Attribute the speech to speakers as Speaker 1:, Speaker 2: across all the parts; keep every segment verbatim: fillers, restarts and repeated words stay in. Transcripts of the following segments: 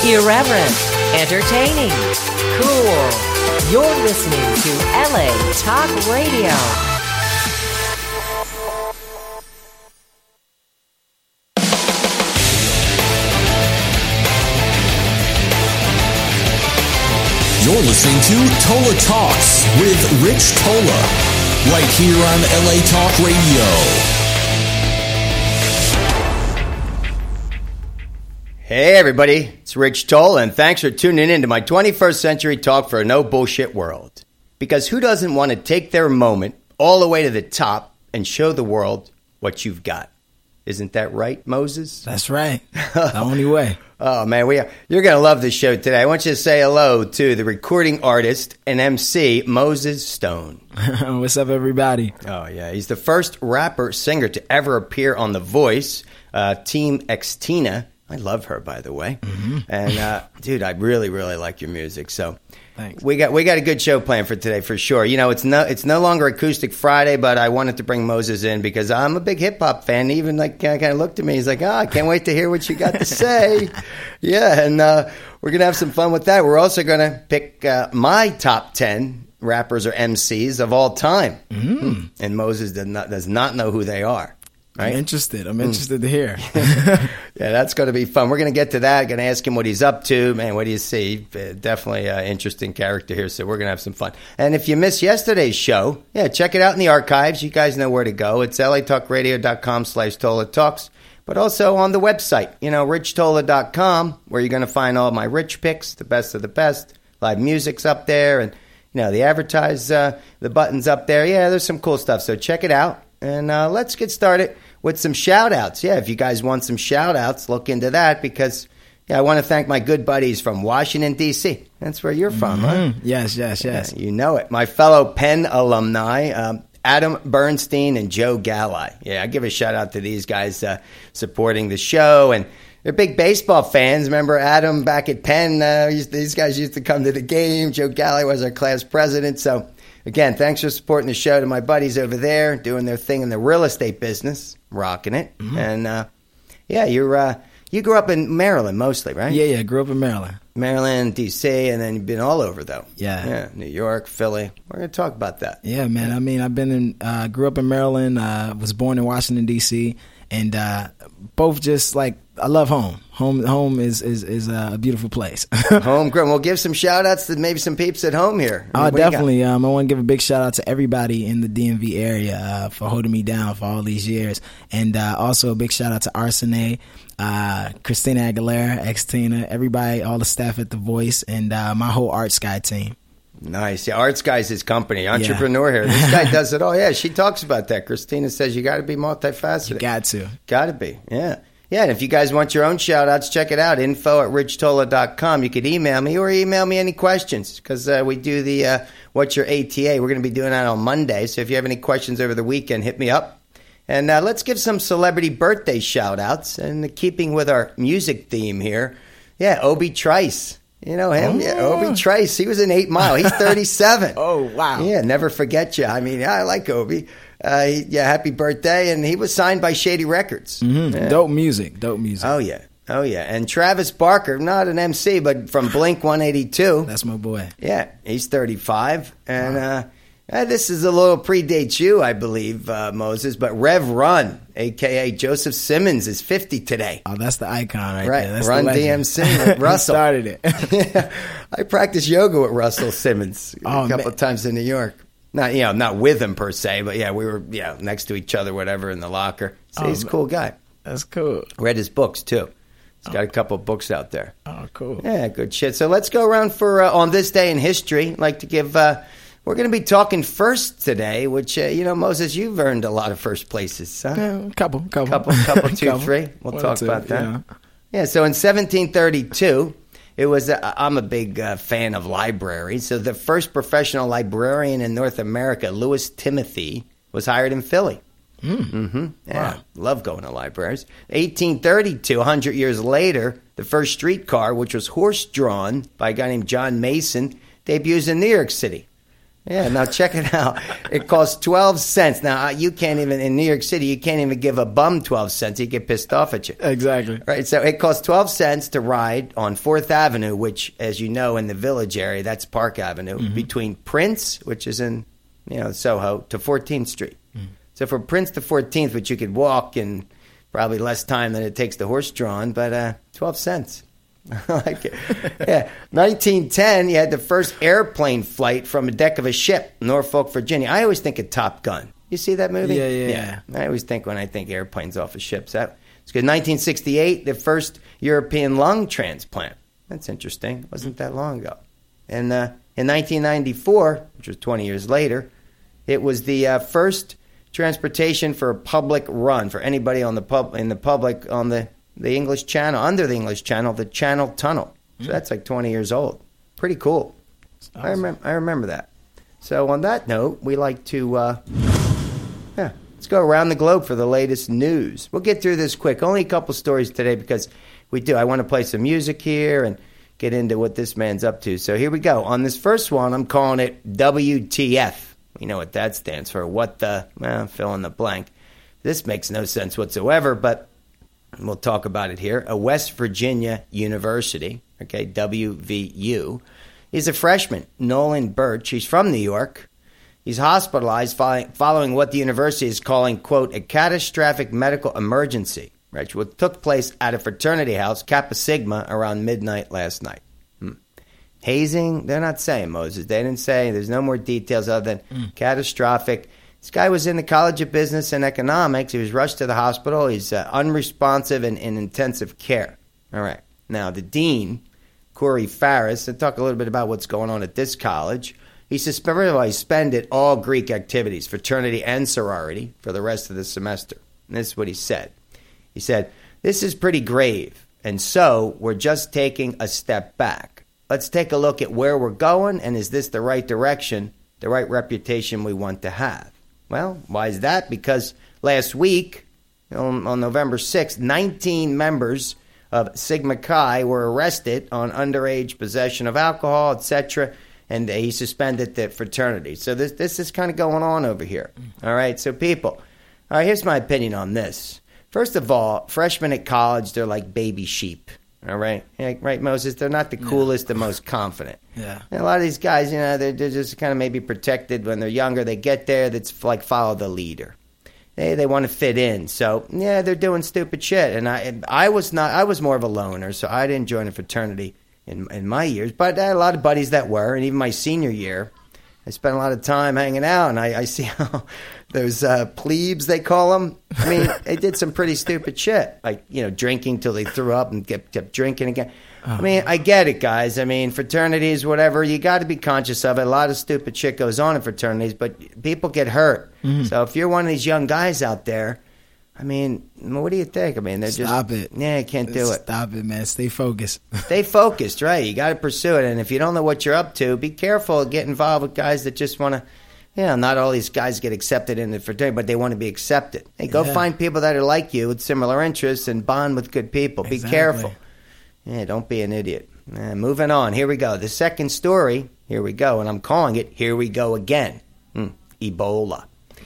Speaker 1: Irreverent, entertaining, cool. You're listening to L A Talk Radio.
Speaker 2: You're listening to Tola Talks with Rich Tola, right here on L A Talk Radio.
Speaker 3: Hey everybody, it's Rich Tola, and thanks for tuning in to my twenty-first century talk for a no bullshit world. Because who doesn't want to take their moment all the way to the top and show the world what you've got? Isn't that right, Moses?
Speaker 4: That's right. The only way.
Speaker 3: Oh, man, we are, you're going to love this show today. I want you to say hello to the recording artist and M C, Moses Stone.
Speaker 4: What's up, everybody?
Speaker 3: Oh, yeah. He's the first rapper-singer to ever appear on The Voice, uh, Team Xtina. I love her, by the way. Mm-hmm. And, uh, dude, I really, really like your music. So
Speaker 4: thanks. We
Speaker 3: got we got a good show planned for today, for sure. You know, it's no it's no longer Acoustic Friday, but I wanted to bring Moses in because I'm a big hip-hop fan. He even, like, kind of looked at me. He's like, oh, I can't wait to hear what you got to say. Yeah, and uh, we're going to have some fun with that. We're also going to pick uh, my top ten rappers or M Cs of all time. Mm. And Moses does not, does not know who they are. Right?
Speaker 4: I'm interested. I'm interested mm. to hear.
Speaker 3: Yeah, that's going to be fun. We're going to get to that. Going to ask him what he's up to. Man, what do you see? Uh, definitely an interesting character here, so we're going to have some fun. And if you missed yesterday's show, yeah, check it out in the archives. You guys know where to go. It's latalkradio.com slash Tola Talks, but also on the website, you know, rich tola dot com, where you're going to find all my rich picks, the best of the best. Live music's up there, and, you know, the advertise, uh, the button's up there. Yeah, there's some cool stuff, so check it out. And uh, let's get started with some shout-outs. Yeah, if you guys want some shout-outs, look into that because, yeah, I want to thank my good buddies from Washington, D C That's where you're from, mm-hmm. huh?
Speaker 4: Yes, yes, yes.
Speaker 3: Yeah, you know it. My fellow Penn alumni, um, Adam Bernstein and Joe Galli. Yeah, I give a shout-out to these guys uh, supporting the show. And they're big baseball fans. Remember Adam back at Penn? Uh, these guys used to come to the game. Joe Galli was our class president, so... Again, thanks for supporting the show to my buddies over there, doing their thing in the real estate business, rocking it. Mm-hmm. And, uh, yeah, you're uh, you grew up in Maryland mostly, right?
Speaker 4: Yeah, yeah, grew up in Maryland.
Speaker 3: Maryland, D C, and then you've been all over, though.
Speaker 4: Yeah.
Speaker 3: Yeah, New York, Philly. We're going to talk about that.
Speaker 4: Yeah, man. I mean, I've been in, uh, grew up in Maryland, uh, was born in Washington, D C, and uh, both just, like, I love home. Home home is is, is a beautiful place.
Speaker 3: Homegrown. We'll give some shout-outs to maybe some peeps at home here.
Speaker 4: Oh, definitely. Um, I want to give a big shout-out to everybody in the D M V area uh, for holding me down for all these years. And uh, also a big shout-out to Arsene, uh, Christina Aguilera, Xtina, everybody, all the staff at The Voice, and uh, my whole Art Sky team.
Speaker 3: Nice. Yeah, Art Sky's his company. Entrepreneur yeah. here. This guy does it all. Yeah, she talks about that. Christina says you got to be multifaceted.
Speaker 4: You got to.
Speaker 3: Got to be. Yeah. Yeah, and if you guys want your own shout-outs, check it out, info at rich tola dot com. You could email me or email me any questions because uh, we do the uh, What's Your A T A? We're going to be doing that on Monday, so if you have any questions over the weekend, hit me up. And uh, let's give some celebrity birthday shout-outs, and keeping with our music theme here, yeah, Obi Trice. You know him? Oh. Yeah, Obi Trice. He was in eight mile. He's thirty-seven.
Speaker 4: Oh, wow.
Speaker 3: Yeah, never forget you. I mean, I like Obi. Uh, he, yeah, happy birthday. And he was signed by Shady Records.
Speaker 4: Mm-hmm. Yeah. Dope music. Dope music.
Speaker 3: Oh, yeah. Oh, yeah. And Travis Barker, not an M C, but from Blink one eighty-two.
Speaker 4: That's my boy.
Speaker 3: Yeah, he's thirty-five. And wow. uh, uh, this is a little predates you, I believe, uh, Moses. But Rev Run, a k a. Joseph Simmons, is fifty today.
Speaker 4: Oh, that's the icon right,
Speaker 3: right.
Speaker 4: there. That's
Speaker 3: Run
Speaker 4: the
Speaker 3: D M C with Russell.
Speaker 4: He started it.
Speaker 3: Yeah. I practiced yoga with Russell Simmons
Speaker 4: oh,
Speaker 3: a couple
Speaker 4: man.
Speaker 3: of times in New York. Not, you know, not with him per se, but yeah, we were, yeah, next to each other, whatever, in the locker. So oh, he's a cool guy.
Speaker 4: That's cool.
Speaker 3: Read his books too. He's got oh. a couple of books out there.
Speaker 4: Oh, cool.
Speaker 3: Yeah, good shit. So let's go around for uh, on this day in history. I'd like to give. Uh, we're going to be talking first today, which uh, you know, Moses, you've earned a lot of first places, huh?
Speaker 4: Yeah, couple, couple,
Speaker 3: couple, couple, two, couple. three. We'll One talk two, about that. Yeah. yeah. So in seventeen thirty-two. It was. A, I'm a big uh, fan of libraries. So the first professional librarian in North America, Louis Timothy, was hired in Philly. Mm. Mm-hmm. Yeah, wow. Love going to libraries. eighteen thirty-two, one hundred years later, the first streetcar, which was horse-drawn by a guy named John Mason, debuts in New York City. Yeah, now check it out. It costs twelve cents. Now, you can't even, in New York City, you can't even give a bum twelve cents. He'd get pissed off at you.
Speaker 4: Exactly.
Speaker 3: Right, so it costs twelve cents to ride on fourth Avenue, which, as you know, in the Village area, that's Park Avenue, mm-hmm. between Prince, which is in, you know, Soho, to fourteenth Street. Mm-hmm. So from Prince to fourteenth, which you could walk in probably less time than it takes the horse-drawn, but uh, twelve cents. I like it. Yeah. nineteen ten, you had the first airplane flight from a deck of a ship, Norfolk, Virginia. I always think of Top Gun. You see that movie?
Speaker 4: Yeah, yeah, yeah.
Speaker 3: yeah. I always think when I think airplanes off of ships. That, it's good. nineteen sixty-eight, the first European lung transplant. That's interesting. It wasn't that long ago. And uh, in nineteen ninety-four, which was twenty years later, it was the uh, first transportation for a public run, for anybody on the pub in the public on the the English Channel, under the English Channel, the Channel Tunnel. So that's like twenty years old. Pretty cool. Awesome. I remember I remember that. So on that note, we like to, uh, yeah, let's go around the globe for the latest news. We'll get through this quick. Only a couple stories today because we do. I want to play some music here and get into what this man's up to. So here we go. On this first one, I'm calling it W T F. You know what that stands for. What the, well, fill in the blank. This makes no sense whatsoever, but we'll talk about it here. A West Virginia University, okay, W V U. He's a freshman, Nolan Birch. He's from New York. He's hospitalized following, following what the university is calling, quote, a catastrophic medical emergency, right, which took place at a fraternity house, Kappa Sigma, around midnight last night. Hmm. Hazing, they're not saying, Moses. They didn't say. There's no more details other than mm. catastrophic. This guy was in the College of Business and Economics. He was rushed to the hospital. He's uh, unresponsive and in intensive care. All right. Now, the dean, Corey Farris, let's talk a little bit about what's going on at this college. He suspended all Greek activities, fraternity and sorority, for the rest of the semester. And this is what he said. He said, this is pretty grave, and so we're just taking a step back. Let's take a look at where we're going, and is this the right direction, the right reputation we want to have? Well, why is that? Because last week, on, on November sixth, nineteen members of Sigma Chi were arrested on underage possession of alcohol, et cetera, and he suspended the fraternity. So this this is kind of going on over here. All right, so people, all right, here's my opinion on this. First of all, freshmen at college, they're like baby sheep. All right, yeah, right, Moses? They're not the coolest, the most confident.
Speaker 4: Yeah.
Speaker 3: And a lot of these guys, you know, they're, they're just kind of maybe protected when they're younger. They get there, that's like follow the leader. They they want to fit in. So yeah, they're doing stupid shit. And I I was not. I was more of a loner, so I didn't join a fraternity in in my years. But I had a lot of buddies that were, and even my senior year, I spent a lot of time hanging out, and I, I see how those uh, plebes, they call them. I mean, they did some pretty stupid shit, like, you know, drinking till they threw up and kept, kept drinking again. Oh. I mean, I get it, guys. I mean, fraternities, whatever, you got to be conscious of it. A lot of stupid shit goes on in fraternities, but people get hurt. Mm. So if you're one of these young guys out there, I mean, what do you think? I mean, they're just...
Speaker 4: Stop it.
Speaker 3: Yeah, you can't do it.
Speaker 4: Stop it, man. Stay focused.
Speaker 3: Stay focused, right. You got to pursue it. And if you don't know what you're up to, be careful. Get involved with guys that just want to... Yeah, you know, not all these guys get accepted in the fraternity, but they want to be accepted. Hey, go yeah. find people that are like you with similar interests and bond with good people. Exactly. Be careful. Yeah, don't be an idiot. Uh, moving on. Here we go. The second story, here we go. And I'm calling it, Here We Go Again. Mm, Ebola.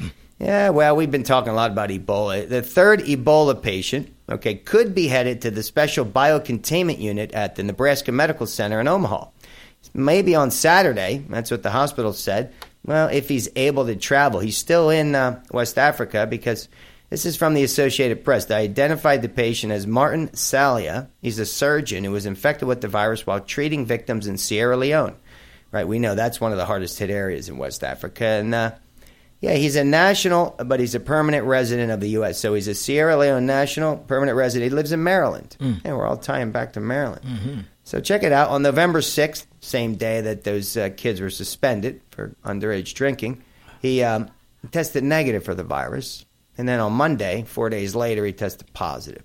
Speaker 3: Yeah, well, we've been talking a lot about Ebola. The third Ebola patient, okay, could be headed to the special biocontainment unit at the Nebraska Medical Center in Omaha. Maybe on Saturday, that's what the hospital said. Well, if he's able to travel. He's still in uh, West Africa because this is from the Associated Press. They identified the patient as Martin Salia. He's a surgeon who was infected with the virus while treating victims in Sierra Leone. Right, we know that's one of the hardest hit areas in West Africa. And, uh, yeah, he's a national, but he's a permanent resident of the U S So he's a Sierra Leone national, permanent resident. He lives in Maryland. Mm. And we're all tying back to Maryland. Mm-hmm. So check it out. On November sixth, same day that those uh, kids were suspended for underage drinking, he um, tested negative for the virus. And then on Monday, four days later, he tested positive.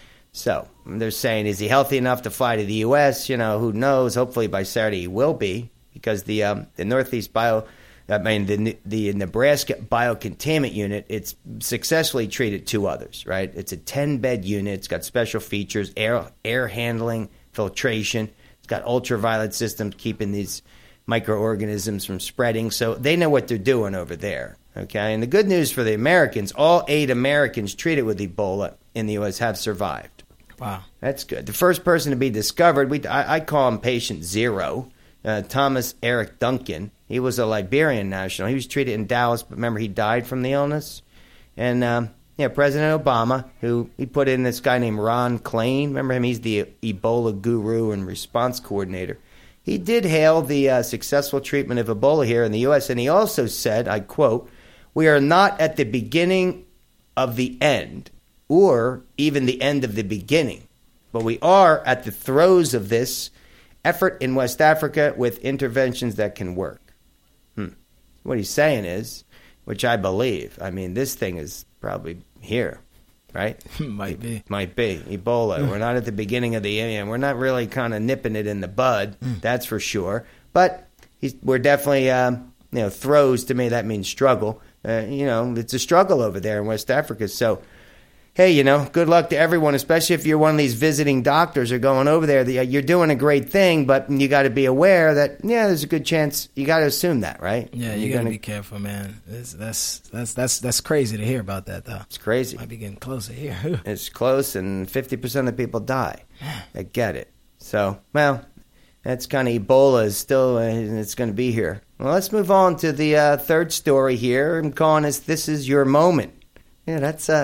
Speaker 3: So they're saying, is he healthy enough to fly to the U S? You know, who knows? Hopefully by Saturday he will be, because the um, the Northeast Bio, I mean the the Nebraska Biocontainment Unit, it's successfully treated two others. Right? It's a ten bed unit. It's got special features, air air handling, filtration. It's got ultraviolet systems keeping these microorganisms from spreading. So they know what they're doing over there. Okay, and the good news for the Americans, all eight Americans treated with Ebola in the U S have survived.
Speaker 4: Wow.
Speaker 3: That's good. The first person to be discovered, we I, I call him patient zero, uh, Thomas Eric Duncan. He was a Liberian national. He was treated in Dallas, but remember, he died from the illness. And, um, yeah, President Obama, who he put in this guy named Ron Klain. Remember him? He's the Ebola guru and response coordinator. He did hail the uh, successful treatment of Ebola here in the U S, and he also said, I quote, "We are not at the beginning of the end, or even the end of the beginning, but we are at the throes of this effort in West Africa with interventions that can work." Hmm. What he's saying is, which I believe, I mean, this thing is probably here, right?
Speaker 4: Might be.
Speaker 3: It might be. Ebola. We're not at the beginning of the end. We're not really kind of nipping it in the bud, that's for sure. But he's, we're definitely, um, you know, throes to me, that means struggle. Uh, you know, it's a struggle over there in West Africa. So, hey, you know, good luck to everyone, especially if you're one of these visiting doctors or going over there. You're doing a great thing, but you got to be aware that, yeah, there's a good chance. You got to assume that, right?
Speaker 4: Yeah, you got to be careful, man. It's, that's that's that's that's crazy to hear about that, though.
Speaker 3: It's crazy.
Speaker 4: Might be getting closer here.
Speaker 3: It's close, and fifty percent of the people die. I get it. So, well, that's kind of Ebola is still, uh, it's going to be here. Well, let's move on to the uh, third story here. I'm calling this "This Is Your Moment." Yeah, that's, uh,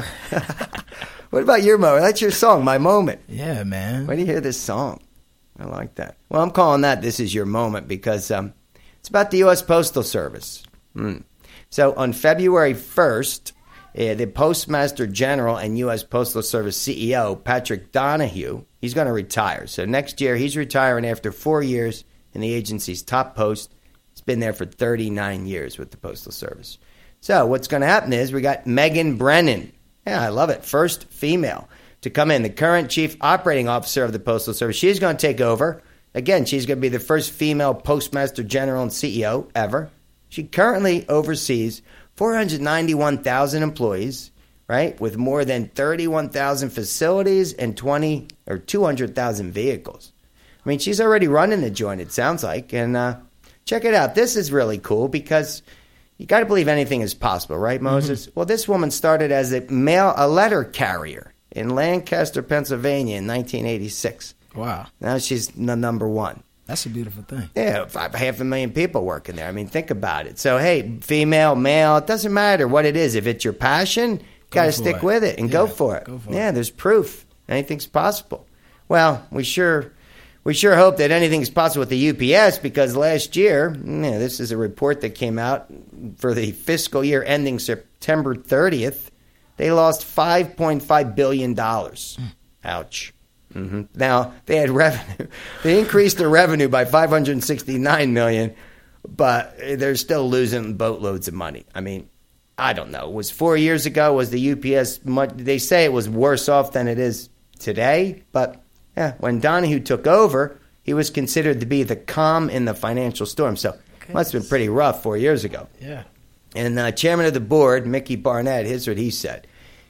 Speaker 3: what about your moment? That's your song, My Moment.
Speaker 4: Yeah, man.
Speaker 3: Where do you hear this song? I like that. Well, I'm calling that This Is Your Moment because um, it's about the U S Postal Service. Mm. So on February first, uh, the Postmaster General and U S Postal Service C E O, Patrick Donahue, he's going to retire. So next year, he's retiring after four years in the agency's top post. He's been there for thirty-nine years with the Postal Service. So what's going to happen is we got Megan Brennan. Yeah, I love it. First female to come in, the current chief operating officer of the Postal Service. She's going to take over. Again, she's going to be the first female postmaster general and C E O ever. She currently oversees four hundred ninety-one thousand employees, right, with more than thirty-one thousand facilities and twenty or two hundred thousand vehicles. I mean, she's already running the joint, it sounds like. And uh, check it out. This is really cool because you got to believe anything is possible, right, Moses? Mm-hmm. Well, this woman started as a mail, a letter carrier in Lancaster, Pennsylvania in nineteen eighty-six.
Speaker 4: Wow.
Speaker 3: Now she's the number one.
Speaker 4: That's a beautiful thing.
Speaker 3: Yeah, five, half a million people working there. I mean, think about it. So, hey, female, male, it doesn't matter what it is. If it's your passion, you got to stick
Speaker 4: it.
Speaker 3: with it and
Speaker 4: yeah,
Speaker 3: go for it.
Speaker 4: Go for
Speaker 3: yeah,
Speaker 4: it.
Speaker 3: There's proof. Anything's possible. Well, we sure... We sure hope that anything's possible with the U P S because last year, yeah, this is a report that came out for the fiscal year ending September thirtieth, they lost five point five billion dollars. Mm. Ouch. Mm-hmm. Now, they had revenue. They increased their revenue by five hundred sixty-nine million dollars, but they're still losing boatloads of money. I mean, I don't know. It was four years ago, was the U P S, much, they say it was worse off than it is today, but... Yeah, when Donahue took over, he was considered to be the calm in the financial storm. So it must have been pretty rough four years ago.
Speaker 4: Yeah.
Speaker 3: And uh, chairman of the board, Mickey Barnett, here's what he said.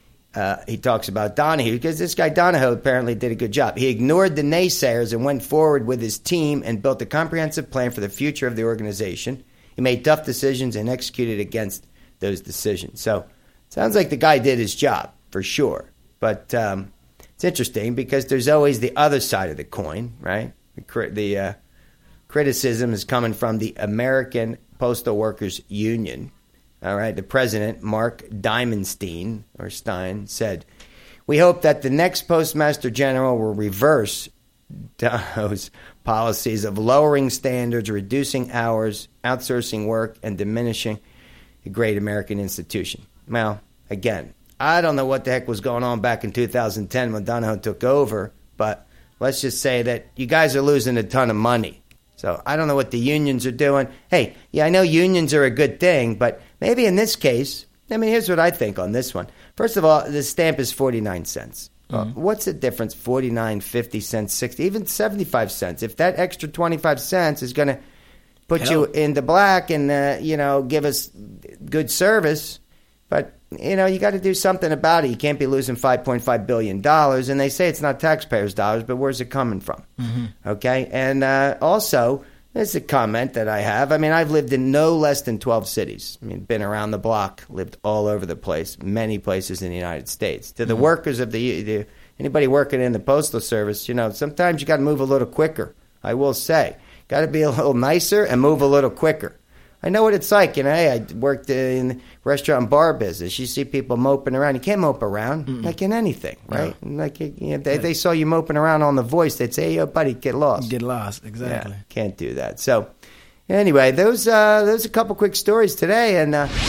Speaker 3: Uh, he talks about Donahue because this guy Donahue apparently did a good job. He ignored the naysayers and went forward with his team and built a comprehensive plan for the future of the organization. He made tough decisions and executed against those decisions. So it sounds like the guy did his job for sure. But... Um, It's interesting because there's always the other side of the coin, right? The, the uh, criticism is coming from the American Postal Workers Union. All right, the president, Mark Diamondstein, or Stein, said, "We hope that the next Postmaster General will reverse those policies of lowering standards, reducing hours, outsourcing work, and diminishing a great American institution." Well, again, I don't know what the heck was going on back in two thousand ten when Donahue took over, but let's just say that you guys are losing a ton of money. So I don't know what the unions are doing. Hey, yeah, I know unions are a good thing, but maybe in this case, I mean, here's what I think on this one. First of all, the stamp is forty-nine cents. Mm-hmm. Uh, what's the difference? forty-nine, fifty cents, sixty, even seventy-five cents. If that extra twenty-five cents is going to put Hell. you in the black and, uh, you know, give us good service, but... You know, you got to do something about it. You can't be losing five point five billion dollars. And they say it's not taxpayers' dollars, but where's it coming from? Mm-hmm. Okay? And uh, also, It's a comment that I have. I mean, I've lived in no less than twelve cities. I mean, been around the block, lived all over the place, many places in the United States. To the mm-hmm. workers of the, the, anybody working in the Postal Service, you know, sometimes you got to move a little quicker, I will say. Got to be a little nicer and move a little quicker. I know what it's like. You know, hey, I worked in restaurant and bar business. You see people moping around. You can't mope around Mm-mm. like in anything, right? No. Like you know, they, they saw you moping around on The Voice. They'd say, hey, yo, buddy, get lost.
Speaker 4: Get lost, exactly.
Speaker 3: Yeah, can't do that. So anyway, those uh, those are a couple quick stories today. And uh,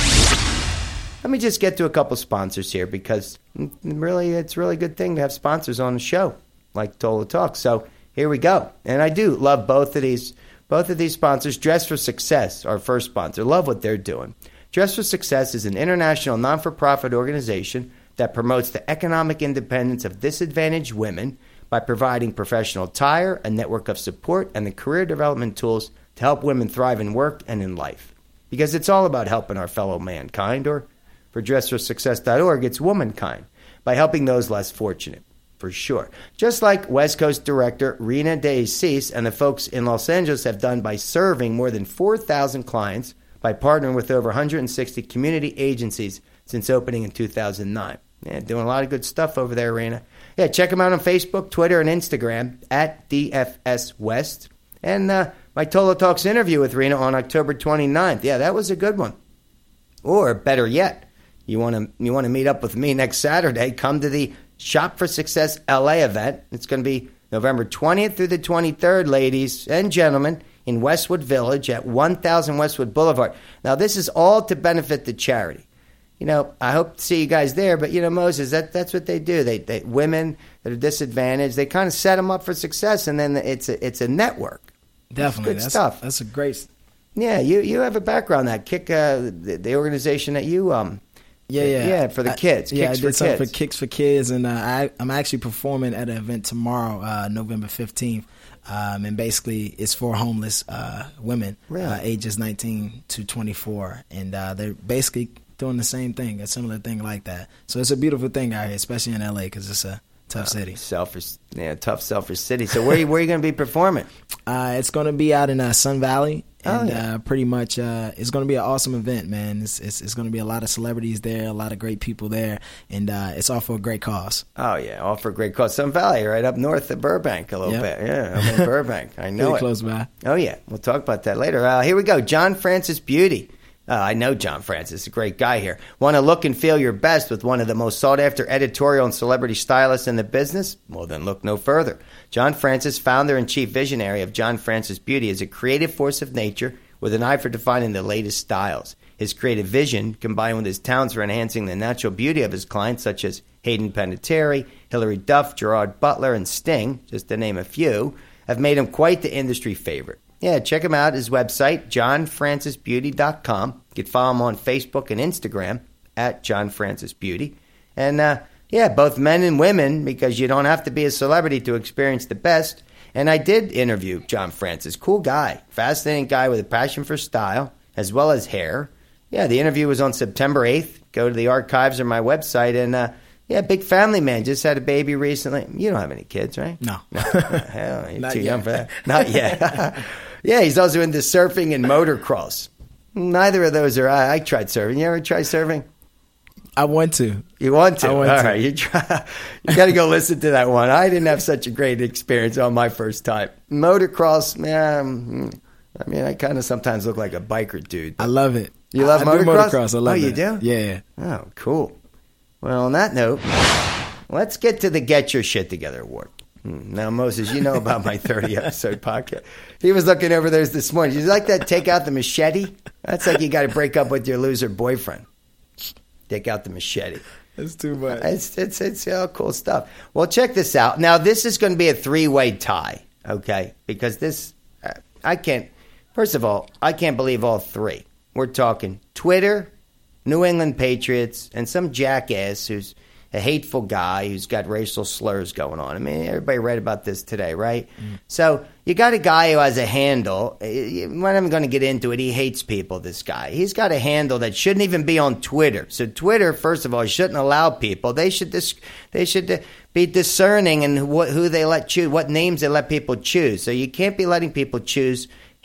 Speaker 3: let me just get to a couple sponsors here because really it's a really good thing to have sponsors on the show like Tola Talk. So here we go. And I do love both of these Both of these sponsors. Dress for Success, our first sponsor. Love what they're doing. Dress for Success is an international non-for-profit organization that promotes the economic independence of disadvantaged women by providing professional attire, a network of support, and the career development tools to help women thrive in work and in life. Because it's all about helping our fellow mankind, or for dress for success dot org, it's womankind, by helping those less fortunate. For sure. Just like West Coast director Rena De Assis and the folks in Los Angeles have done by serving more than four thousand clients by partnering with over one hundred sixty community agencies since opening in two thousand nine. Yeah, doing a lot of good stuff over there, Rena. Yeah, check them out on Facebook, Twitter, and Instagram at D F S West. And uh, my Tola Talks interview with Rena on October twenty-ninth. Yeah, that was a good one. Or better yet, you want to you want to meet up with me next Saturday, come to the Shop for Success L A event. It's going to be November twentieth through the twenty-third, ladies and gentlemen, in Westwood Village at one thousand Westwood Boulevard. Now, this is all to benefit the charity. You know, I hope to see you guys there, but, you know, Moses, that that's what they do. They, they women that are disadvantaged, they kind of set them up for success, and then it's a, it's a network.
Speaker 4: Definitely.
Speaker 3: Good
Speaker 4: that's,
Speaker 3: stuff.
Speaker 4: That's a great...
Speaker 3: Yeah, you, you have a background that Kick, uh, the, the organization that you... um.
Speaker 4: Yeah, yeah,
Speaker 3: yeah, for the kids.
Speaker 4: I, yeah,
Speaker 3: Kicks
Speaker 4: I did
Speaker 3: for
Speaker 4: something
Speaker 3: kids.
Speaker 4: for Kicks for Kids, and uh, I, I'm actually performing at an event tomorrow, uh, November fifteenth, um, and basically it's for homeless uh, women,
Speaker 3: really?
Speaker 4: uh, ages nineteen to twenty-four, and uh, they're basically doing the same thing, a similar thing like that. So it's a beautiful thing out here, especially in L A, because it's a tough uh, city.
Speaker 3: Selfish, yeah, tough, selfish city. So where are you, where are you going to be performing?
Speaker 4: Uh, it's going to be out in uh, Sun Valley. And
Speaker 3: oh, yeah.
Speaker 4: uh, pretty much, uh, it's going to be an awesome event, man. It's, it's it's going to be a lot of celebrities there, a lot of great people there, and uh, it's all for a great cause.
Speaker 3: Oh yeah, all for a great cause. Sun Valley, right up north of Burbank, a little
Speaker 4: yep.
Speaker 3: bit. Yeah, I'm in Burbank. I know
Speaker 4: Pretty
Speaker 3: it.
Speaker 4: Close by.
Speaker 3: Oh yeah, we'll talk about that later. Uh, here we go. John Francis Beauty. Uh, I know John Francis, a great guy here. Want to look and feel your best with one of the most sought-after editorial and celebrity stylists in the business? Well, then look no further. John Francis, founder and chief visionary of John Francis Beauty, is a creative force of nature with an eye for defining the latest styles. His creative vision, combined with his talents for enhancing the natural beauty of his clients, such as Hayden Panettiere, Hilary Duff, Gerard Butler, and Sting, just to name a few, have made him quite the industry favorite. Yeah, check him out, his website, john francis beauty dot com. You can follow him on Facebook and Instagram at John Francis Beauty. And, uh, yeah, both men and women, because you don't have to be a celebrity to experience the best. And I did interview John Francis. Cool guy. Fascinating guy with a passion for style, as well as hair. Yeah, the interview was on September eighth. Go to the archives or my website. And, uh, yeah, big family man. Just had a baby recently. You don't have any kids, right?
Speaker 4: No.
Speaker 3: no. Hell, you're
Speaker 4: Not
Speaker 3: too
Speaker 4: yet.
Speaker 3: young for that. Not yet. Yeah, he's also into surfing and motocross. Neither of those are. I, I tried surfing. You ever try surfing?
Speaker 4: I want to.
Speaker 3: You want to?
Speaker 4: I want
Speaker 3: All
Speaker 4: to.
Speaker 3: right, you try. You got to go listen to that one. I didn't have such a great experience on my first time. Motocross, man. I mean, I kind of sometimes look like a biker dude.
Speaker 4: I love it.
Speaker 3: You love
Speaker 4: I,
Speaker 3: motocross?
Speaker 4: I do motocross. I love
Speaker 3: oh,
Speaker 4: it.
Speaker 3: you do?
Speaker 4: Yeah.
Speaker 3: Oh, cool. Well, on that note, let's get to the Get Your Shit Together award. Now, Moses, you know about my thirty-episode podcast. He was looking over those this morning. You like that take out the machete? That's like you got to break up with your loser boyfriend. Take out the machete.
Speaker 4: That's too much.
Speaker 3: It's, it's, it's all cool stuff. Well, check this out. Now, this is going to be a three-way tie, okay? Because this, uh, I can't, first of all, I can't believe all three. We're talking Twitter, New England Patriots, and some jackass who's a hateful guy who's got racial slurs going on. I mean, everybody read about this today, right? Mm. So you got a guy who has a handle. I'm not even going to get into it. He hates people, this guy. He's got a handle that shouldn't even be on Twitter. So Twitter, first of all, shouldn't allow people. They should dis- they should be discerning in wh- who they let choose, what names they let people choose. So you can't be letting people choose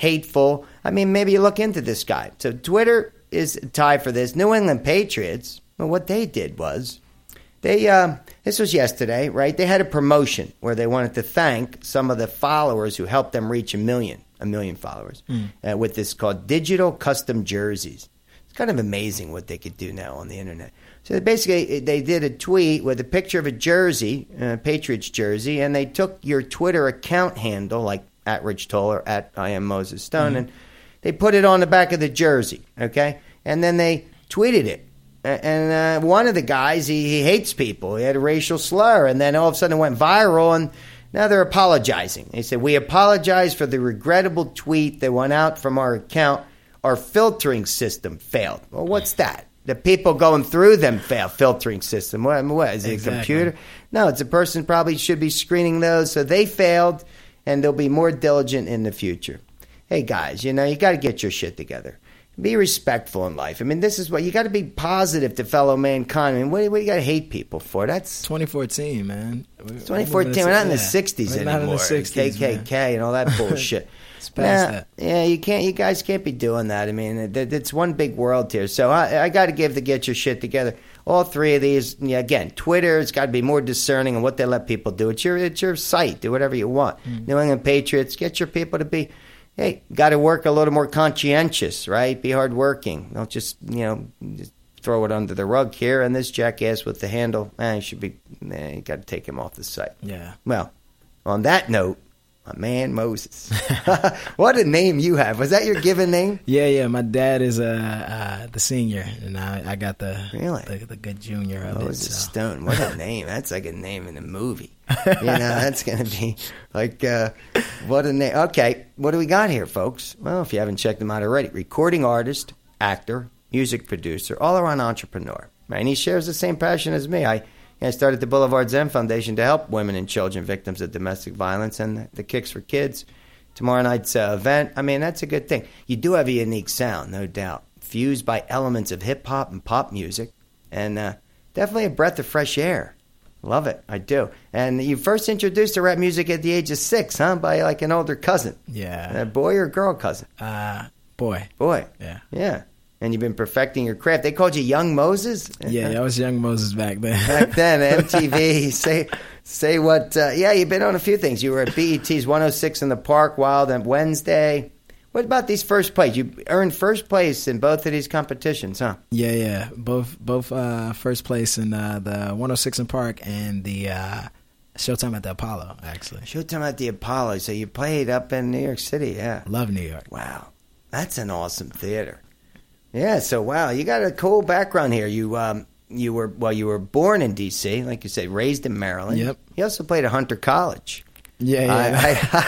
Speaker 3: hateful. I mean, maybe you look into this guy. So Twitter is tied for this. New England Patriots, well, what they did was, they uh, this was yesterday, right? They had a promotion where they wanted to thank some of the followers who helped them reach a million, a million followers, mm. uh, with this called Digital Custom Jerseys. It's kind of amazing what they could do now on the internet. So basically, they did a tweet with a picture of a jersey, a Patriots jersey, and they took your Twitter account handle, like at Rich Toller, at I am Moses Stone, mm-hmm. and they put it on the back of the jersey, okay? And then they tweeted it. And uh, one of the guys, he, he hates people. He had a racial slur, and then all of a sudden it went viral, and now they're apologizing. They said, we apologize for the regrettable tweet that went out from our account. Our filtering system failed. Well, what's that? The people going through them fail filtering system. What, what is it, exactly. A computer? No, it's a person probably should be screening those. So they failed, and they'll be more diligent in the future. Hey, guys, you know, you got to get your shit together. Be respectful in life. I mean, this is what you got to be positive to fellow mankind. I mean, what, what do you got to hate people for? That's
Speaker 4: twenty fourteen, man.
Speaker 3: It's twenty fourteen. We're not in the sixties anymore. Not in the sixties, K K K man. And all that bullshit.
Speaker 4: It's past
Speaker 3: nah,
Speaker 4: that.
Speaker 3: Yeah, you can't. You guys can't be doing that. I mean, it, it's one big world here. So I, I got to give the get your shit together. All three of these. Yeah, again, Twitter's got to be more discerning on what they let people do. It's your it's your site. Do whatever you want. Mm. New England Patriots, get your people to be. Hey, got to work a little more conscientious, right? Be hardworking. Don't just, you know, just throw it under the rug here. And this jackass with the handle, eh, you should be, eh, you got to take him off the site.
Speaker 4: Yeah.
Speaker 3: Well, on that note, my man Moses. What a name you have. Was that your given name?
Speaker 4: Yeah, yeah. My dad is uh, uh, the senior, and I, I got the,
Speaker 3: really?
Speaker 4: the the good junior of
Speaker 3: Moses
Speaker 4: it. So.
Speaker 3: Stone. What a name. That's like a name in a movie. You know, that's going to be like, uh, what a name. Okay, what do we got here, folks? Well, if you haven't checked him out already, recording artist, actor, music producer, all-around entrepreneur. And he shares the same passion as me. I I started the Boulevard Zen Foundation to help women and children victims of domestic violence and the Kicks for Kids. Tomorrow night's uh, event, I mean, that's a good thing. You do have a unique sound, no doubt, fused by elements of hip-hop and pop music, and uh, definitely a breath of fresh air. Love it, I do. And you first introduced to rap music at the age of six, huh, by like an older cousin.
Speaker 4: Yeah.
Speaker 3: A boy or girl cousin?
Speaker 4: Uh, boy.
Speaker 3: Boy.
Speaker 4: Yeah.
Speaker 3: Yeah. And you've been perfecting your craft. They called you Young Moses?
Speaker 4: Yeah, I was Young Moses back then.
Speaker 3: Back then, M T V. say say what, uh, yeah, you've been on a few things. You were at B E T's one oh six in the Park, Wild and Wednesday. What about these first place? You earned first place in both of these competitions, huh?
Speaker 4: Yeah, yeah. Both both uh, first place in uh, the one oh six in Park and the uh, Showtime at the Apollo, actually.
Speaker 3: Showtime at the Apollo. So you played up in New York City, yeah.
Speaker 4: Love New York.
Speaker 3: Wow. That's an awesome theater. Yeah, so wow, you got a cool background here. You um, you were well, you were born in D C, like you said, raised in Maryland.
Speaker 4: Yep.
Speaker 3: You also played at Hunter College.
Speaker 4: Yeah, yeah.
Speaker 3: I,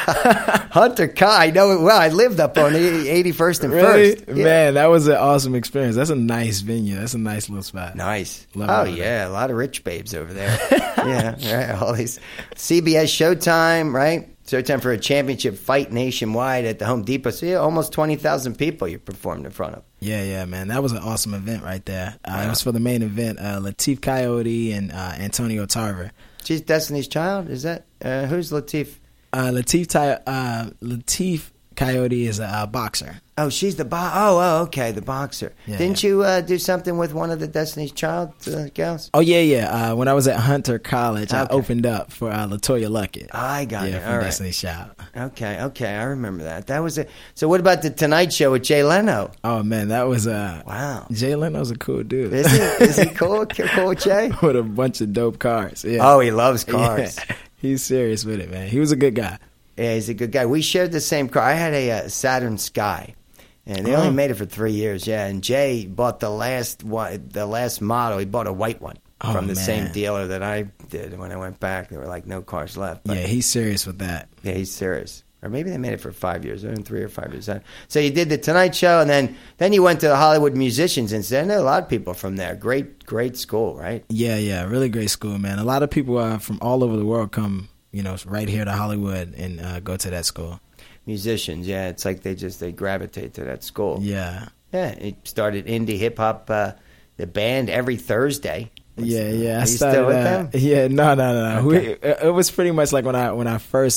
Speaker 3: I, Hunter College, I know it well. I lived up on eighty-first and
Speaker 4: really?
Speaker 3: First. Yeah.
Speaker 4: Man, that was an awesome experience. That's a nice venue. That's a nice little spot.
Speaker 3: Nice.
Speaker 4: Love
Speaker 3: oh
Speaker 4: it.
Speaker 3: yeah, a lot of rich babes over there. Yeah, right. All these C B S Showtime, right? Showtime for a championship fight nationwide at the Home Depot. So yeah, almost twenty thousand people you performed in front of.
Speaker 4: Yeah, yeah, man. That was an awesome event right there. Uh,
Speaker 3: wow.
Speaker 4: It was for the main event. Uh, Lateef Coyote and uh, Antonio Tarver.
Speaker 3: She's Destiny's Child? Is that? Uh, who's Lateef?
Speaker 4: Uh, Lateef, Ty- uh, Lateef Coyote is a uh, boxer.
Speaker 3: Oh, she's the bo- oh, oh, okay, the boxer.
Speaker 4: Yeah,
Speaker 3: Didn't
Speaker 4: yeah.
Speaker 3: you uh, do something with one of the Destiny's Child uh, gals?
Speaker 4: Oh yeah, yeah. Uh, when I was at Hunter College, I
Speaker 3: Okay.
Speaker 4: opened up for uh, Latoya Luckett.
Speaker 3: I got
Speaker 4: yeah,
Speaker 3: it.
Speaker 4: from
Speaker 3: All right.
Speaker 4: Destiny's Child.
Speaker 3: Okay, okay, I remember that. That was it. So, what about the Tonight Show with Jay Leno?
Speaker 4: Oh man, that was uh,
Speaker 3: Wow,
Speaker 4: Jay Leno's a cool dude.
Speaker 3: is he? Is he cool? Cool with Jay?
Speaker 4: With a bunch of dope cars. Yeah.
Speaker 3: Oh, he loves cars.
Speaker 4: Yeah. He's serious with it, man. He was a good guy.
Speaker 3: Yeah, he's a good guy. We shared the same car. I had a uh, Saturn Sky, and they
Speaker 4: Oh.
Speaker 3: only made it for three years. Yeah, and Jay bought the last one, the last model. He bought a white one
Speaker 4: Oh,
Speaker 3: from the
Speaker 4: man.
Speaker 3: same dealer that I did. When I went back, there were like no cars left. But
Speaker 4: Yeah, he's serious with that.
Speaker 3: yeah, he's serious. Or maybe they made it for five years, or in three or five years. So you did the Tonight Show, and then then you went to the Hollywood Musicians Institute. I know a lot of people from there. Great, great school, right?
Speaker 4: Yeah, yeah, really great school, man. A lot of people uh, from all over the world come, you know, right here to Hollywood and uh, go to that school.
Speaker 3: Musicians, yeah. It's like they just they gravitate to that school.
Speaker 4: Yeah,
Speaker 3: Yeah, it started indie hip hop, uh, the band every Thursday.
Speaker 4: yeah, yeah.
Speaker 3: Are
Speaker 4: I
Speaker 3: you
Speaker 4: started
Speaker 3: still with
Speaker 4: uh,
Speaker 3: them?
Speaker 4: Yeah, no, no, no. no.
Speaker 3: Okay.
Speaker 4: We, it was pretty much like when I when I first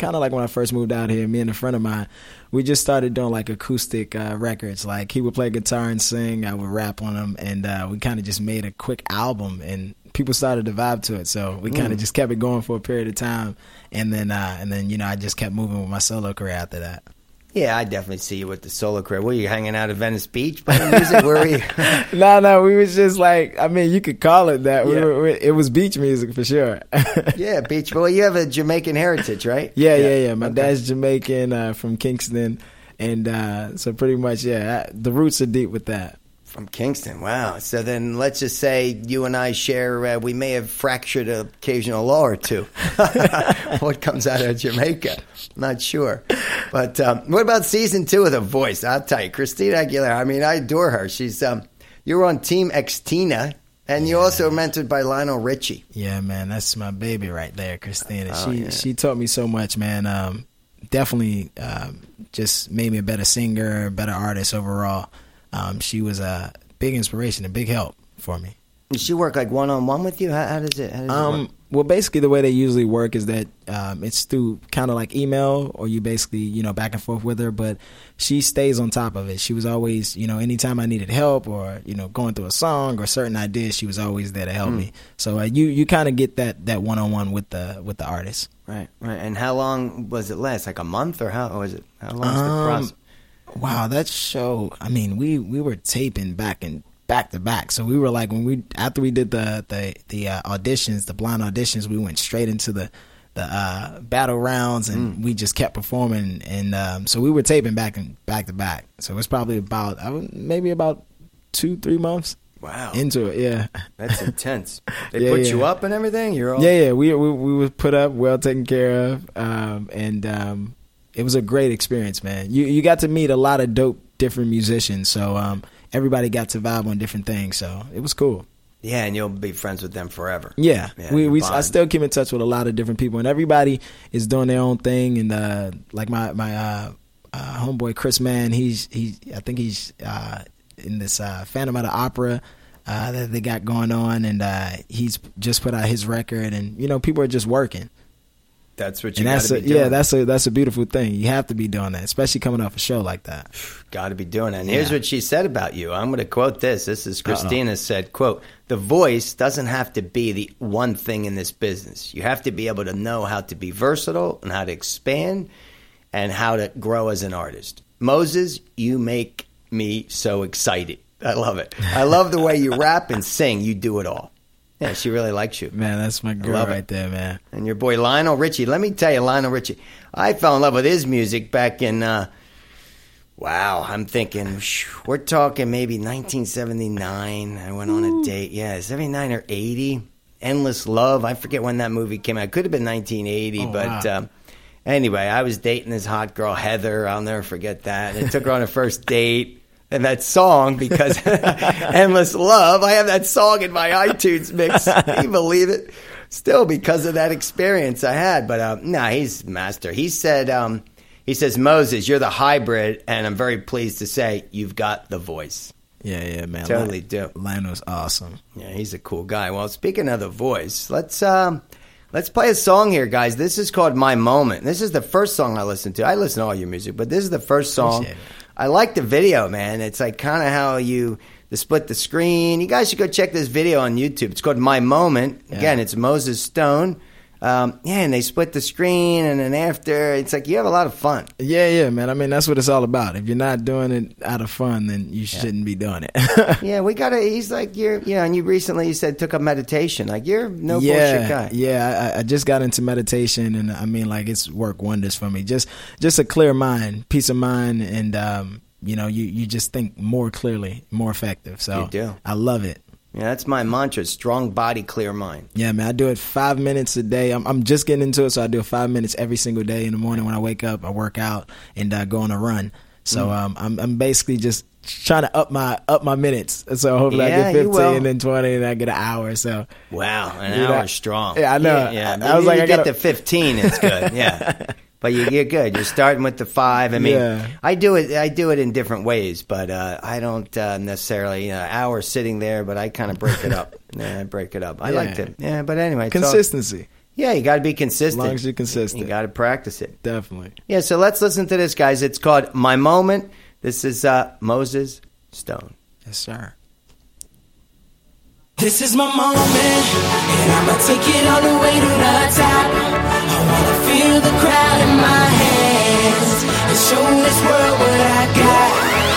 Speaker 4: kind of like when I first moved out here, me and a friend of mine, we just started doing like acoustic uh, records. Like he would play guitar and sing, I would rap on them, and uh, we kind of just made a quick album, and people started to vibe to it. So we kind of mm. just kept it going for a period of time, and then uh, and then you know I just kept moving with my solo career after that.
Speaker 3: Yeah, I definitely see you with the solo career. Were you hanging out at Venice Beach playing music? Where were you?
Speaker 4: no, no, we was just like, I mean, you could call it that. We
Speaker 3: yeah.
Speaker 4: were, we, it was beach music for sure.
Speaker 3: yeah, beach. Well, you have a Jamaican heritage, right?
Speaker 4: Yeah, yeah, yeah. yeah. My
Speaker 3: okay.
Speaker 4: dad's Jamaican uh, from Kingston, and uh, so pretty much, yeah, I, the roots are deep with that.
Speaker 3: From Kingston, wow. So then let's just say you and I share, uh, we may have fractured an occasional law or two. What comes out of Jamaica? Not sure. But um, what about season two of The Voice? I'll tell you, Christina Aguilera, I mean, I adore her. She's um, you were on Team Xtina, and you yeah. also were mentored by Lionel Richie.
Speaker 4: Yeah, man, that's my baby right there, Christina.
Speaker 3: Oh,
Speaker 4: she
Speaker 3: yeah.
Speaker 4: she taught me so much, man. Um, definitely um, just made me a better singer, better artist overall. Um, she was a big inspiration, a big help for me.
Speaker 3: Does she work like one-on-one with you? How, how does it, how does
Speaker 4: um,
Speaker 3: it work?
Speaker 4: Well, basically the way they usually work is that um, it's through kind of like email, or you basically, you know, back and forth with her, but she stays on top of it. She was always, you know, anytime I needed help or, you know, going through a song or certain ideas, she was always there to help mm. me. So uh, you, you kind of get that, that one-on-one with the with the artist.
Speaker 3: Right, right. And how long was it last? Like a month, or how was it? How long was
Speaker 4: um,
Speaker 3: the process?
Speaker 4: Wow, that show, I mean, we, we were taping back and back to back. So we were like, when we, after we did the, the, the uh, auditions, the blind auditions, we went straight into the, the uh, battle rounds, and mm. we just kept performing. And um, so we were taping back and back to back. So it was probably about, maybe about two, three months.
Speaker 3: Wow.
Speaker 4: Into it, yeah.
Speaker 3: That's intense. They
Speaker 4: yeah,
Speaker 3: put
Speaker 4: yeah.
Speaker 3: you up and everything? You're all...
Speaker 4: Yeah, yeah. We, we, we were put up, well taken care of. Um, and, um, it was a great experience, man. You you got to meet a lot of dope, different musicians. So um, everybody got to vibe on different things. So it was cool.
Speaker 3: Yeah, and you'll be friends with them forever.
Speaker 4: Yeah,
Speaker 3: yeah
Speaker 4: we we I still keep in touch with a lot of different people, and everybody is doing their own thing. And uh, like my my uh, uh, homeboy Chris Mann, he's he I think he's uh, in this uh, Phantom of the Opera uh, that they got going on, and uh, he's just put out his record, and you know people are just working.
Speaker 3: That's what you
Speaker 4: got
Speaker 3: to be doing.
Speaker 4: Yeah, that's a that's a beautiful thing. You have to be doing that, especially coming off a show like that.
Speaker 3: Got to be doing that. And
Speaker 4: yeah.
Speaker 3: here's what she said about you. I'm going to quote this. This is Christina Uh-oh. said, quote, "The voice doesn't have to be the one thing in this business. You have to be able to know how to be versatile and how to expand and how to grow as an artist. Moses, you make me so excited." I love it. I love the way you rap and sing. You do it all. Yeah, she really likes you.
Speaker 4: Man, that's my girl right there, man.
Speaker 3: And your boy Lionel Richie. Let me tell you, Lionel Richie, I fell in love with his music back in, uh, wow, I'm thinking, we're talking maybe nineteen seventy-nine. I went on a date. Yeah, seventy-nine or eighty. Endless Love. I forget when that movie came out. It could have been nineteen eighty, oh, but wow. um, anyway, I was dating this hot girl, Heather. I'll never forget that. And I took her on a first date. And that song, because Endless Love, I have that song in my iTunes mix. Can you believe it? Still because of that experience I had. But uh, nah, he's master. He said, um, he says, "Moses, you're the hybrid, and I'm very pleased to say you've got the voice."
Speaker 4: Yeah, yeah, man.
Speaker 3: Totally
Speaker 4: Lion-
Speaker 3: do.
Speaker 4: Lionel's awesome.
Speaker 3: Yeah, he's a cool guy. Well, speaking of the voice, let's um, let's play a song here, guys. This is called "My Moment." This is the first song I listened to. I listen to all your music, but this is the first song. I like the video, man. It's like kind of how you the split the screen. You guys should go check this video on YouTube. It's called "My Moment." Yeah. Again, it's Moses Stone. Um, yeah, and they split the screen, and then after, it's like you have a lot of fun.
Speaker 4: Yeah, yeah, man. I mean, that's what it's all about. If you're not doing it out of fun, then you shouldn't yeah. be doing it.
Speaker 3: Yeah, we gotta. He's like you're, you know, and you recently you said took up meditation. Like you're no
Speaker 4: yeah,
Speaker 3: bullshit guy.
Speaker 4: Yeah, I, I just got into meditation, and I mean, like it's worked wonders for me. Just, just a clear mind, peace of mind, and um, you know, you you just think more clearly, more effective. So
Speaker 3: you do.
Speaker 4: I love it.
Speaker 3: Yeah, that's my mantra: strong body, clear mind.
Speaker 4: Yeah, man, I do it five minutes a day. I'm, I'm just getting into it, so I do it five minutes every single day in the morning when I wake up. I work out and uh, go on a run. So mm. um, I'm, I'm basically just trying to up my up my minutes. So hopefully
Speaker 3: yeah,
Speaker 4: I get fifteen and twenty, and I get an hour. So
Speaker 3: wow, an hour
Speaker 4: know,
Speaker 3: strong.
Speaker 4: Yeah, I know.
Speaker 3: Yeah, yeah.
Speaker 4: I, I was
Speaker 3: you
Speaker 4: like,
Speaker 3: you
Speaker 4: I
Speaker 3: get
Speaker 4: gotta...
Speaker 3: to fifteen, it's good. Yeah. But you, you're good. You're starting with the five. I mean,
Speaker 4: yeah.
Speaker 3: I do it. I do it in different ways, but uh, I don't uh, necessarily you know, hours sitting there. But I kind of break it up. Yeah, I break it up. I
Speaker 4: yeah.
Speaker 3: like to. Yeah, but anyway,
Speaker 4: consistency.
Speaker 3: All, Yeah, you got to be consistent.
Speaker 4: As long as you're consistent.
Speaker 3: You got to practice it.
Speaker 4: Definitely.
Speaker 3: Yeah, so let's listen to this, guys. It's called My Moment. This is uh, Moses Stone.
Speaker 4: Yes, sir.
Speaker 5: This is my moment, and I'ma take it all the way to the top. I wanna feel the crowd in my hands and show this world what I got.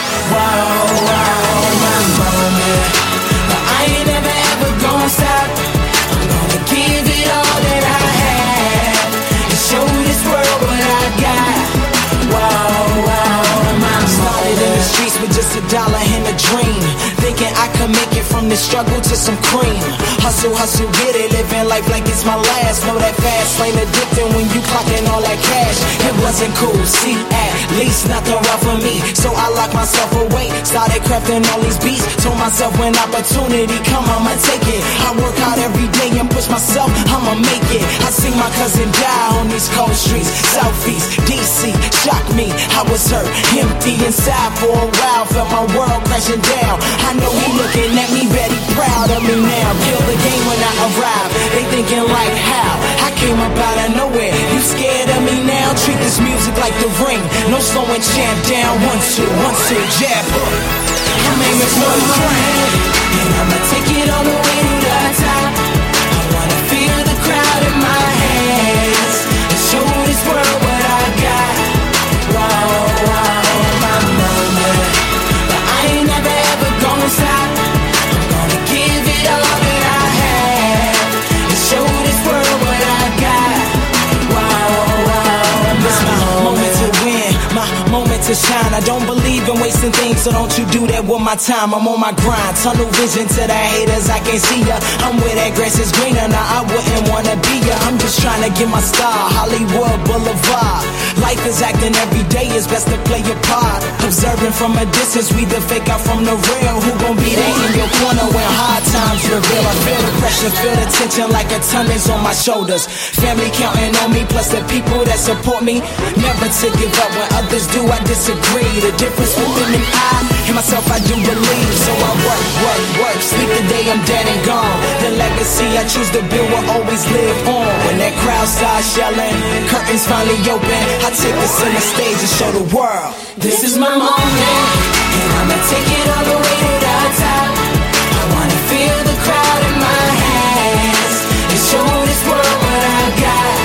Speaker 5: Wow, wow, my moment, but I ain't never ever gonna stop. I'm gonna give it all that I have and show this world what I got. Wow, wow, my moment. Started in the streets with just a dollar and a dream, thinking I could make it from the struggle to some cream. Hustle, hustle, get it, living life like it's my last. Know that fast lane addicting when you clocking all that cash. It wasn't cool, see, at least nothing rough for me. So I locked myself away, started crafting all these beats. Told myself when opportunity come, I'ma take it. I work out every day and push myself, I'ma make it. I seen my cousin die on these cold streets, Southeast, D C, shocked me. I was hurt, empty inside for a while, felt my world crashing down. I know he looking at me, very proud of me now. Kill the game when I arrive, they thinking like how I came up out of nowhere. You scared of me now? Treat this music like the ring, no slowing champ down. One, two, one, two, jab up. My name is no friend, and I'ma take it all the way to the top. I wanna feel the crowd in my hands and show this world what I got. Wow, wow, my moment, but I ain't never ever gonna stop. I'm gonna give it all that I have and show this world what I got. Wow, wow, this my moment to win, my moment to shine. I don't believe in wasting things, so don't you do that with my time. I'm on my grind, tunnel vision to the haters, I can't see ya. I'm where that grass is greener, now I wouldn't wanna be ya. I'm just trying to get my star, Hollywood Boulevard. Life is acting every day, it's best to play your part. Observing from a distance, we the fake out from the real. Who gon' be there in your corner when hard times reveal? I feel the pressure, feel the tension like a ton is on my shoulders. Family counting on me, plus the people that support me. Never to give up when others do, I disagree. The difference within me, I and myself, I do believe. So I work, work, work, sleep the day I'm dead and gone. The legacy I choose to build will always live on. When that crowd starts yelling, curtains finally open, I take this on the stage and show the world. This is my moment, and I'ma take it all the way to the top. I wanna feel the crowd in my hands and show this world what I got.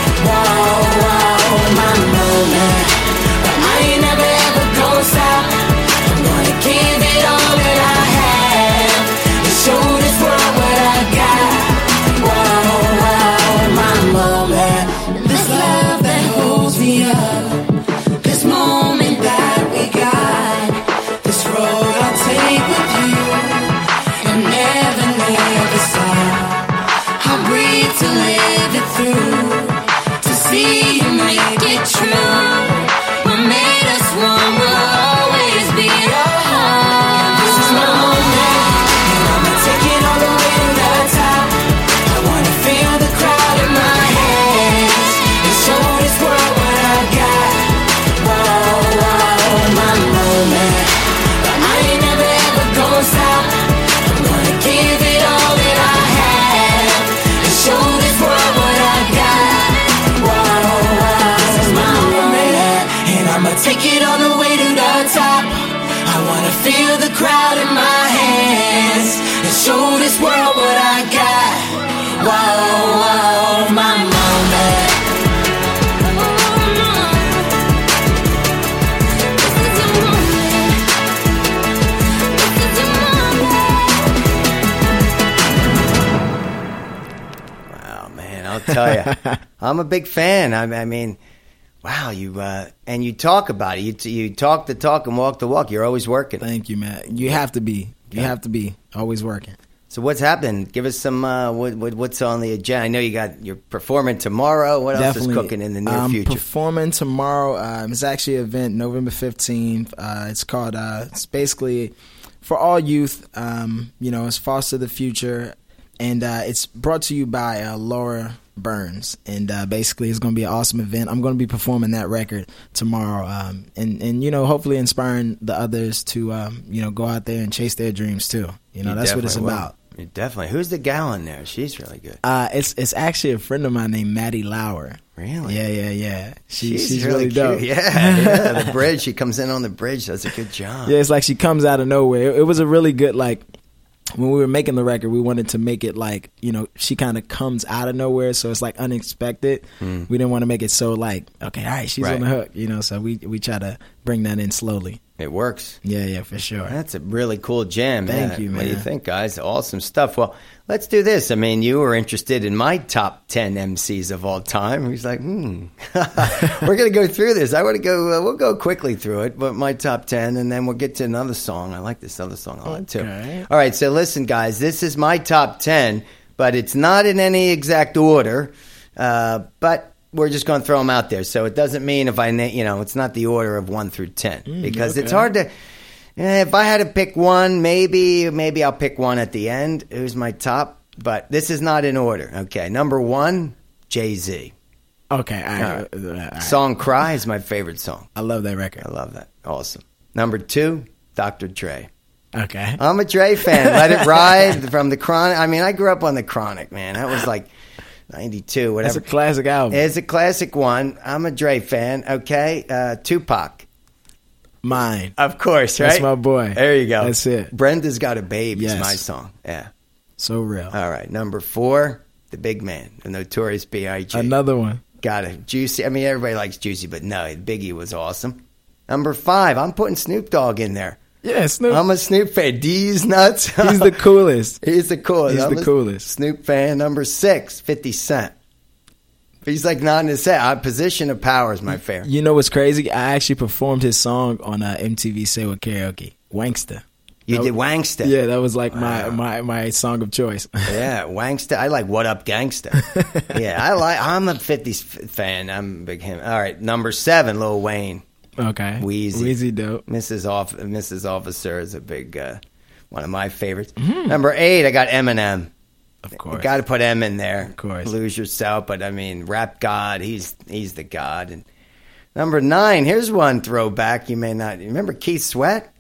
Speaker 5: Wow, wow, my moment, but I ain't never ever gonna stop. I'm gonna give it all that I have and show this world what I got. Wow, wow, my moment, this love that holds me up, this moment that we got, this road I'll take with you and never, never stop. I'll breathe to live it through, to see you make it true. What made us one will always be your home. This is my moment, and I'ma take it all the way to the top. I wanna feel the crowd in my hands and show this world what I got. Wow, wow, my moment, but I ain't never ever gonna stop. I'm gonna give it all that I have and show this world what I got. Wow, wow, this is my moment, and I'ma take it all the way to the top. I wanna feel the crowd in my hands and show this world what I got. Wow, wow, my moment.
Speaker 3: Wow, man, I'll tell you, I'm a big fan. I, I mean, wow, you uh, and you talk about it. You you talk the talk and walk the walk. You're always working.
Speaker 4: Thank you, man. You have to be. You
Speaker 3: Yeah.
Speaker 4: have to be always working.
Speaker 3: So what's happening? Give us some. Uh, what, what what's on the agenda? I know you got you're performing tomorrow. What else is cooking in the near
Speaker 4: I'm
Speaker 3: future?
Speaker 4: Performing tomorrow. Um, it's actually an event November fifteenth. Uh, it's called. Uh, it's basically for all youth. Um, you know, it's Foster the Future, and uh, it's brought to you by uh, Laura Burns. And uh, basically, it's going to be an awesome event. I'm going to be performing that record tomorrow, um, and and you know, hopefully inspiring the others to um, you know go out there and chase their dreams too. You know,
Speaker 3: You
Speaker 4: that's what it's
Speaker 3: definitely will.
Speaker 4: about.
Speaker 3: Definitely. Who's the gal in there? She's really good.
Speaker 4: Uh, it's it's actually a friend of mine named Maddie Lauer.
Speaker 3: Really?
Speaker 4: Yeah, yeah, yeah. She,
Speaker 3: She's,
Speaker 4: she's,
Speaker 3: really,
Speaker 4: really, dope.
Speaker 3: cute. Yeah, yeah. The bridge. She comes in on the bridge. Does a good job.
Speaker 4: Yeah, it's like she comes out of nowhere. It, it was a really good, like, when we were making the record, we wanted to make it like, you know, she kind of comes out of nowhere, so it's like unexpected. Mm. We didn't want to make it so like, okay, all right, she's right. on the hook, you know, so we, we try to bring that in slowly.
Speaker 3: It works.
Speaker 4: Yeah, yeah, for sure.
Speaker 3: That's a really cool jam.
Speaker 4: Thank
Speaker 3: man.
Speaker 4: you, man.
Speaker 3: What do you think, guys? Awesome stuff. Well, let's do this. I mean, you were interested in my top ten M Cs of all time. He's like, hmm, we're going to go through this. I want to go, uh, we'll go quickly through it, but my top ten, and then we'll get to another song. I like this other song a lot, too.
Speaker 4: Okay.
Speaker 3: All right, so listen, guys, this is my top ten, but it's not in any exact order, uh, but we're just going to throw them out there. So it doesn't mean if I, na- you know, it's not the order of one through ten, mm, because okay. it's hard to, eh, if I had to pick one, maybe, maybe I'll pick one at the end. Who's my top? But this is not in order. Okay. Number one, Jay-Z.
Speaker 4: Okay. All right.
Speaker 3: All right. All right. Song Cry is my favorite song.
Speaker 4: I love that record.
Speaker 3: I love that. Awesome. Number two, Doctor Dre.
Speaker 4: Okay.
Speaker 3: I'm a Dre fan. Let It Ride from the Chronic. I mean, I grew up on the Chronic, man. That was like ninety-two, whatever.
Speaker 4: It's a classic album.
Speaker 3: It's a classic one. I'm a Dre fan. Okay. Uh, Tupac.
Speaker 4: Mine.
Speaker 3: Of course, right?
Speaker 4: That's my boy.
Speaker 3: There you go.
Speaker 4: That's it.
Speaker 3: Brenda's Got a Babe
Speaker 4: yes.
Speaker 3: is my song. Yeah.
Speaker 4: So real.
Speaker 3: All right. Number four, The Big Man, the Notorious B I G
Speaker 4: Another one.
Speaker 3: Got it. Juicy. I mean, everybody likes Juicy, but no, Biggie was awesome. Number five, I'm putting Snoop Dogg in there.
Speaker 4: Yeah, Snoop.
Speaker 3: I'm a Snoop fan. D's nuts.
Speaker 4: He's the coolest.
Speaker 3: He's the coolest.
Speaker 4: He's
Speaker 3: I'm
Speaker 4: the
Speaker 3: a
Speaker 4: coolest.
Speaker 3: Snoop fan. Number six, fifty Cent. He's like nodding his head. Uh, Position of Power is my favorite.
Speaker 4: You know what's crazy? I actually performed his song on uh, M T V Say What Karaoke. Wanksta.
Speaker 3: You
Speaker 4: that
Speaker 3: did
Speaker 4: was,
Speaker 3: Wanksta?
Speaker 4: Yeah, that was like
Speaker 3: wow.
Speaker 4: my, my, my song of choice.
Speaker 3: Yeah, Wanksta. I like What Up Gangsta. Yeah, I like. I'm a fifties fan. I'm a big him. All right, number seven, Lil Wayne.
Speaker 4: Okay.
Speaker 3: Wheezy.
Speaker 4: Wheezy dope.
Speaker 3: Missus Off, Missus Officer is a big, uh, one of my favorites.
Speaker 4: Mm-hmm.
Speaker 3: Number eight, I got Eminem.
Speaker 4: Of course.
Speaker 3: Got to put M in there.
Speaker 4: Of course.
Speaker 3: Lose Yourself, but I mean, Rap God, he's he's the God. And number nine, here's one throwback you may not remember. Keith Sweat.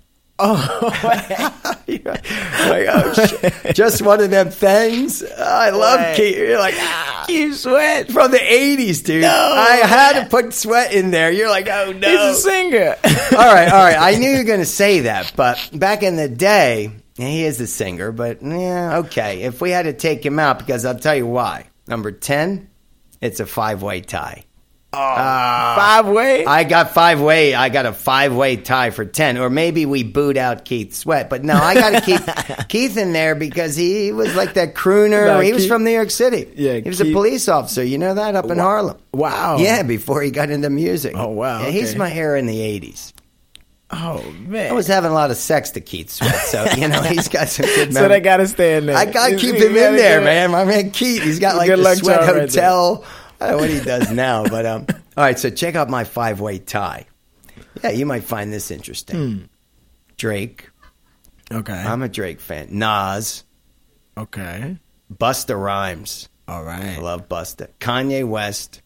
Speaker 4: Oh,
Speaker 3: like, oh shit. Just one of them things. Oh, I love
Speaker 4: Wait.
Speaker 3: Keith. You're like, ah,
Speaker 4: Keith Sweat
Speaker 3: from the eighties, dude.
Speaker 4: No,
Speaker 3: I had to put Sweat in there. You're like, oh no.
Speaker 4: He's a singer.
Speaker 3: all right, all right. I knew you were going to say that, but back in the day, he is a singer, but yeah, okay. If we had to take him out, because I'll tell you why. Number ten, it's a five-way tie.
Speaker 4: Oh, uh, five way?
Speaker 3: I got five way. I got a five way tie for ten, or maybe we boot out Keith Sweat. But no, I got to keep Keith in there because he was like that crooner.
Speaker 4: No,
Speaker 3: he was
Speaker 4: Keith,
Speaker 3: from New York City.
Speaker 4: Yeah,
Speaker 3: he was
Speaker 4: Keith,
Speaker 3: a police officer. You know that up in
Speaker 4: wow.
Speaker 3: Harlem.
Speaker 4: Wow.
Speaker 3: Yeah, before he got into music.
Speaker 4: Oh wow.
Speaker 3: Yeah,
Speaker 4: okay.
Speaker 3: he's my era in the eighties.
Speaker 4: Oh man,
Speaker 3: I was having a lot of sex to Keith Sweat, so you know he's got some good.
Speaker 4: So they got to stay in there.
Speaker 3: I got to keep him in there, man. My man Keith, he's got like
Speaker 4: good
Speaker 3: the Sweat
Speaker 4: right
Speaker 3: Hotel. There. I don't know what he does now, but um. All right, so check out my five-way tie. Yeah, you might find this interesting.
Speaker 4: Hmm.
Speaker 3: Drake.
Speaker 4: Okay.
Speaker 3: I'm a Drake fan. Nas.
Speaker 4: Okay.
Speaker 3: Busta Rhymes.
Speaker 4: All right.
Speaker 3: I love Busta. Kanye West.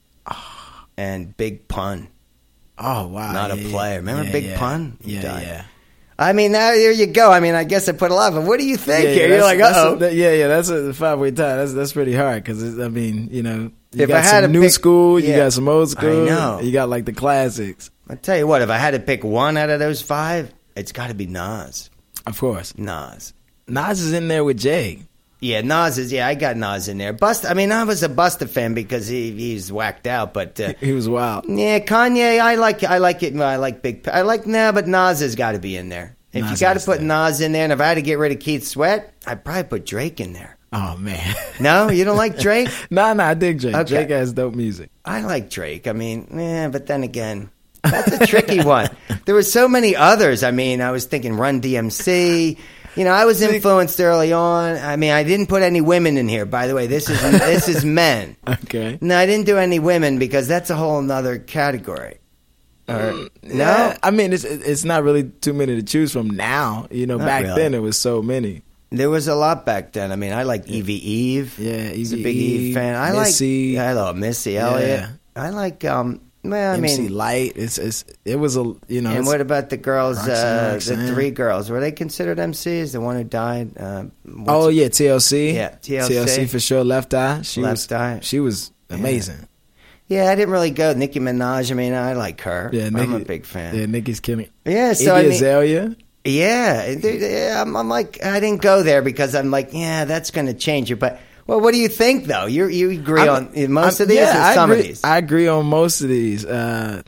Speaker 3: And Big Pun.
Speaker 4: Oh, wow.
Speaker 3: Not
Speaker 4: yeah,
Speaker 3: a player. Remember
Speaker 4: yeah,
Speaker 3: Big
Speaker 4: yeah.
Speaker 3: Pun? He
Speaker 4: Yeah,
Speaker 3: died.
Speaker 4: yeah.
Speaker 3: I mean, now there you go. I mean, I guess I put a lot of it. What do you think
Speaker 4: Yeah,
Speaker 3: here?
Speaker 4: yeah,
Speaker 3: You're like,
Speaker 4: that's-
Speaker 3: uh-oh.
Speaker 4: that's a- yeah, yeah, that's a five-way tie. That's that's pretty hard because, I mean, you know, you
Speaker 3: If
Speaker 4: got
Speaker 3: I had
Speaker 4: some
Speaker 3: to
Speaker 4: new
Speaker 3: pick-
Speaker 4: school, you
Speaker 3: yeah.
Speaker 4: got some old school.
Speaker 3: I know.
Speaker 4: You got, like, the classics.
Speaker 3: I tell you what, if I had to pick one out of those five, it's got to be Nas.
Speaker 4: Of course.
Speaker 3: Nas.
Speaker 4: Nas is in there with Jay.
Speaker 3: Yeah, Nas is, yeah, I got Nas in there. Busta, I mean, I was a Busta fan because he he's whacked out, but uh,
Speaker 4: He was wild.
Speaker 3: yeah, Kanye, I like I like it. I like Big, I like nah, but Nas has got to be in there. If
Speaker 4: Nas
Speaker 3: you got to
Speaker 4: has
Speaker 3: put
Speaker 4: to.
Speaker 3: Nas in there, and if I had to get rid of Keith Sweat, I'd probably put Drake in there.
Speaker 4: Oh, man.
Speaker 3: No, you don't like Drake?
Speaker 4: nah, nah, I dig Drake.
Speaker 3: Okay.
Speaker 4: Drake has dope music.
Speaker 3: I like Drake. I mean, yeah, but then again, that's a tricky one. There were so many others. I mean, I was thinking Run D M C. You know, I was influenced early on. I mean, I didn't put any women in here, by the way. This is this is men.
Speaker 4: Okay.
Speaker 3: No, I didn't do any women because that's a whole nother category. Or, no?
Speaker 4: Yeah, I mean, it's it's not really too many to choose from now. You know,
Speaker 3: Not
Speaker 4: back
Speaker 3: really.
Speaker 4: then it was so many.
Speaker 3: There was a lot back then. I mean, I like Evie Eve.
Speaker 4: Yeah,
Speaker 3: I was a
Speaker 4: Evie
Speaker 3: big Eve
Speaker 4: Eve,
Speaker 3: fan. I
Speaker 4: Missy.
Speaker 3: like, yeah, I love Missy Elliott.
Speaker 4: Yeah.
Speaker 3: I like, um, Well, I
Speaker 4: M C
Speaker 3: mean,
Speaker 4: Light. It's, it's it was a you know.
Speaker 3: and
Speaker 4: it's,
Speaker 3: what about the girls?
Speaker 4: Roxanne,
Speaker 3: Uh, the
Speaker 4: Roxanne.
Speaker 3: three girls were they considered M Cs? The one who died. Uh, what's
Speaker 4: oh
Speaker 3: it-
Speaker 4: yeah, T L C.
Speaker 3: Yeah, T L C.
Speaker 4: T L C for sure. Left Eye. She
Speaker 3: Left
Speaker 4: was
Speaker 3: Eye.
Speaker 4: she was amazing.
Speaker 3: Yeah, I didn't really go. Nicki Minaj. I mean, I like her.
Speaker 4: Yeah,
Speaker 3: I'm
Speaker 4: Nicki,
Speaker 3: a big fan.
Speaker 4: Yeah, Nicki's killing.
Speaker 3: Yeah, so
Speaker 4: Iggy
Speaker 3: I mean,
Speaker 4: Azalea.
Speaker 3: yeah, dude, yeah, I'm, I'm like, I didn't go there because I'm like, yeah, that's going to change it. But well, what do you think though? You you agree
Speaker 4: I'm-
Speaker 3: on most
Speaker 4: I'm-
Speaker 3: of these
Speaker 4: yeah,
Speaker 3: or
Speaker 4: I
Speaker 3: some
Speaker 4: agree,
Speaker 3: of these?
Speaker 4: I agree on most of these. Uh,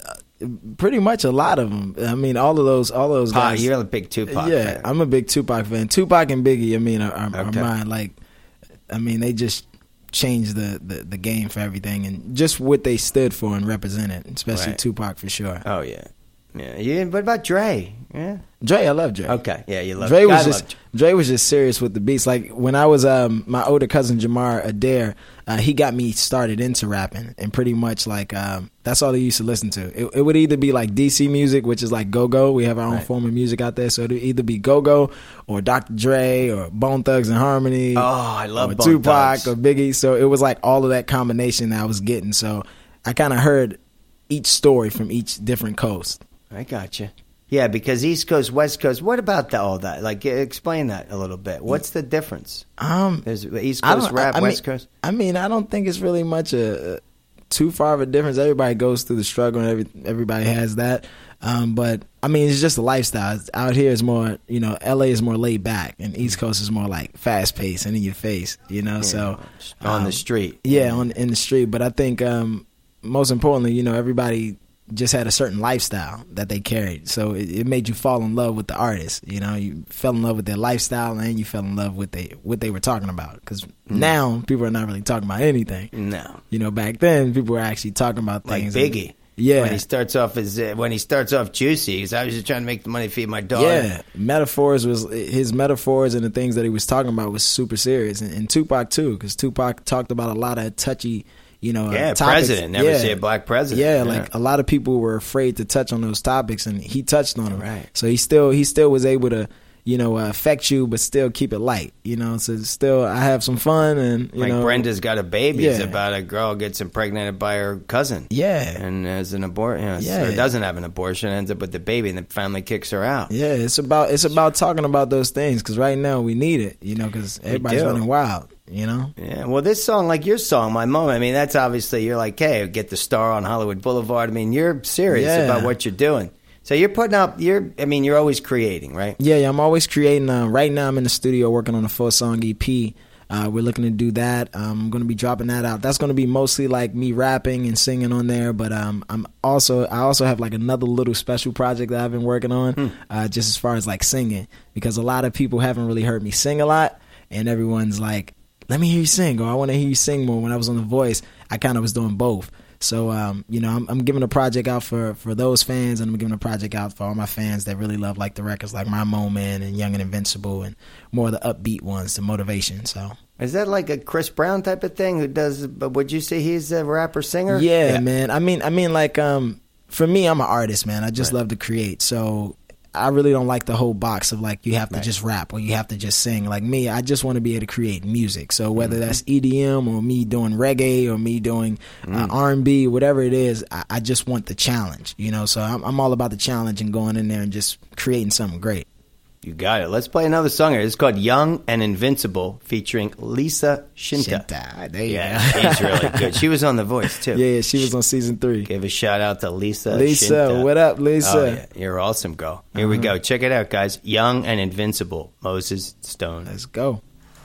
Speaker 4: pretty much a lot of them. I mean, all of those, all of those
Speaker 3: Pac,
Speaker 4: guys.
Speaker 3: you're a big Tupac
Speaker 4: yeah,
Speaker 3: fan.
Speaker 4: I'm a big Tupac fan. Tupac and Biggie, I mean, are, are,
Speaker 3: Okay.
Speaker 4: are mine. Like, I mean, they just changed the, the, the game for everything and just what they stood for and represented, especially
Speaker 3: Right.
Speaker 4: Tupac for sure.
Speaker 3: Oh yeah, yeah. yeah. What about Dre? Yeah.
Speaker 4: Dre, I love Dre.
Speaker 3: Okay. Yeah, you love.
Speaker 4: Dre was
Speaker 3: I
Speaker 4: just
Speaker 3: love Dre.
Speaker 4: Dre was just serious with the beats. Like when I was um my older cousin Jamar Adair, uh, he got me started into rapping, and pretty much like um that's all he used to listen to. It, it would either be like D C music, which is like go go. We have our own
Speaker 3: Right.
Speaker 4: form of music out there, so it'd either be go go or Doctor Dre or Bone Thugs and Harmony.
Speaker 3: Oh, I love
Speaker 4: or
Speaker 3: Bone
Speaker 4: Tupac
Speaker 3: Thugs.
Speaker 4: or Biggie. So it was like all of that combination that I was getting. So I kind of heard each story from each different coast.
Speaker 3: I got you. Yeah, because East Coast, West Coast. What about the, all that? Like, explain that a little bit. What's the difference?
Speaker 4: Um,
Speaker 3: There's East
Speaker 4: I
Speaker 3: Coast
Speaker 4: don't-
Speaker 3: rap,
Speaker 4: I- I
Speaker 3: West
Speaker 4: mean,
Speaker 3: Coast.
Speaker 4: I mean, I don't think it's really much a, a too far of a difference. Everybody goes through the struggle, and every, everybody has that. Um, but I mean, it's just a lifestyle. It's- out here is more, you know, L A is more laid back, and East Coast is more like fast paced and in your face. You know, so
Speaker 3: on
Speaker 4: um,
Speaker 3: the street.
Speaker 4: yeah, on in the street. But I think um, most importantly, you know, everybody just had a certain lifestyle that they carried, so it, it made you fall in love with the artist. You know, you fell in love with their lifestyle, and you fell in love with they what they were talking about. Because
Speaker 3: Mm.
Speaker 4: now people are not really talking about anything.
Speaker 3: No.
Speaker 4: You know, back then people were actually talking about
Speaker 3: Like
Speaker 4: things. and-
Speaker 3: Biggie.
Speaker 4: yeah,
Speaker 3: When he starts off as uh, when he starts off juicy, he's I was just trying to make the money feed my daughter.
Speaker 4: yeah. Metaphors was his metaphors and the things that he was talking about was super serious, and, and Tupac too, because Tupac talked about a lot of touchy. You know,
Speaker 3: Yeah,
Speaker 4: uh, topics.
Speaker 3: president. Never
Speaker 4: yeah.
Speaker 3: see a black president.
Speaker 4: Yeah,
Speaker 3: Yeah.
Speaker 4: like a lot of people were afraid to touch on those topics, and he touched on them.
Speaker 3: Right.
Speaker 4: So he still he still was able to, you know, uh, affect you, but still keep it light. You know, so still I have some fun, and you
Speaker 3: Like
Speaker 4: know,
Speaker 3: Brenda's Got a Baby is
Speaker 4: Yeah.
Speaker 3: about a girl gets impregnated by her cousin.
Speaker 4: Yeah,
Speaker 3: And has an abortion, you know,
Speaker 4: Yeah.
Speaker 3: or doesn't have an abortion, ends up with the baby, and the family kicks her out.
Speaker 4: yeah. It's about it's about talking about those things because right now we need it. You know, because everybody's
Speaker 3: do.
Speaker 4: running wild. You know.
Speaker 3: Yeah, well, this song, like your song, My Moment, I mean, that's obviously, you're like, hey, get the star on Hollywood Boulevard. I mean, you're serious
Speaker 4: Yeah.
Speaker 3: about what you're doing. So you're putting up, you're, I mean, you're always creating, right?
Speaker 4: Yeah, yeah, I'm always creating. Uh, right now, I'm in the studio working on a full song E P. Uh, we're looking to do that. Um, I'm going to be dropping that out. That's going to be mostly like me rapping and singing on there. But um, I'm also I also have like another little special project that I've been working on,
Speaker 3: Hmm.
Speaker 4: uh, just as far as like singing, because a lot of people haven't really heard me sing a lot, and everyone's like, "Let me hear you sing," or "I want to hear you sing more." When I was on The Voice, I kind of was doing both. So, um, you know, I'm, I'm giving a project out for, for those fans, and I'm giving a project out for all my fans that really love like the records like My Moment and Young and Invincible and more of the upbeat ones, the motivation. So,
Speaker 3: Is that like a Chris Brown type of thing who does, but would you say he's a rapper singer?
Speaker 4: yeah, man. I mean, I mean, like, um, for me, I'm an artist, man. I just
Speaker 3: Right.
Speaker 4: love to create. So I really don't like the whole box of like you have to
Speaker 3: Right.
Speaker 4: just rap or you have to just sing. Like me, I just want to be able to create music. So whether
Speaker 3: Mm-hmm.
Speaker 4: that's E D M or me doing reggae or me doing uh,
Speaker 3: Mm.
Speaker 4: R and B, whatever it is, I, I just want the challenge. You know, so I'm, I'm all about the challenge and going in there and just creating something great.
Speaker 3: You got it. Let's play another song here. It's called Young and Invincible featuring Lisa Shinta.
Speaker 4: Shinta, there you
Speaker 3: Yeah,
Speaker 4: go.
Speaker 3: she's really good. She was on The Voice, too.
Speaker 4: Yeah, yeah, she was on season three.
Speaker 3: Give a shout out to Lisa
Speaker 4: Lisa,
Speaker 3: Shinta.
Speaker 4: what up, Lisa?
Speaker 3: Oh, yeah. You're awesome, girl. Here we go. Check it out, guys. Young and Invincible, Moses Stone.
Speaker 4: Let's go.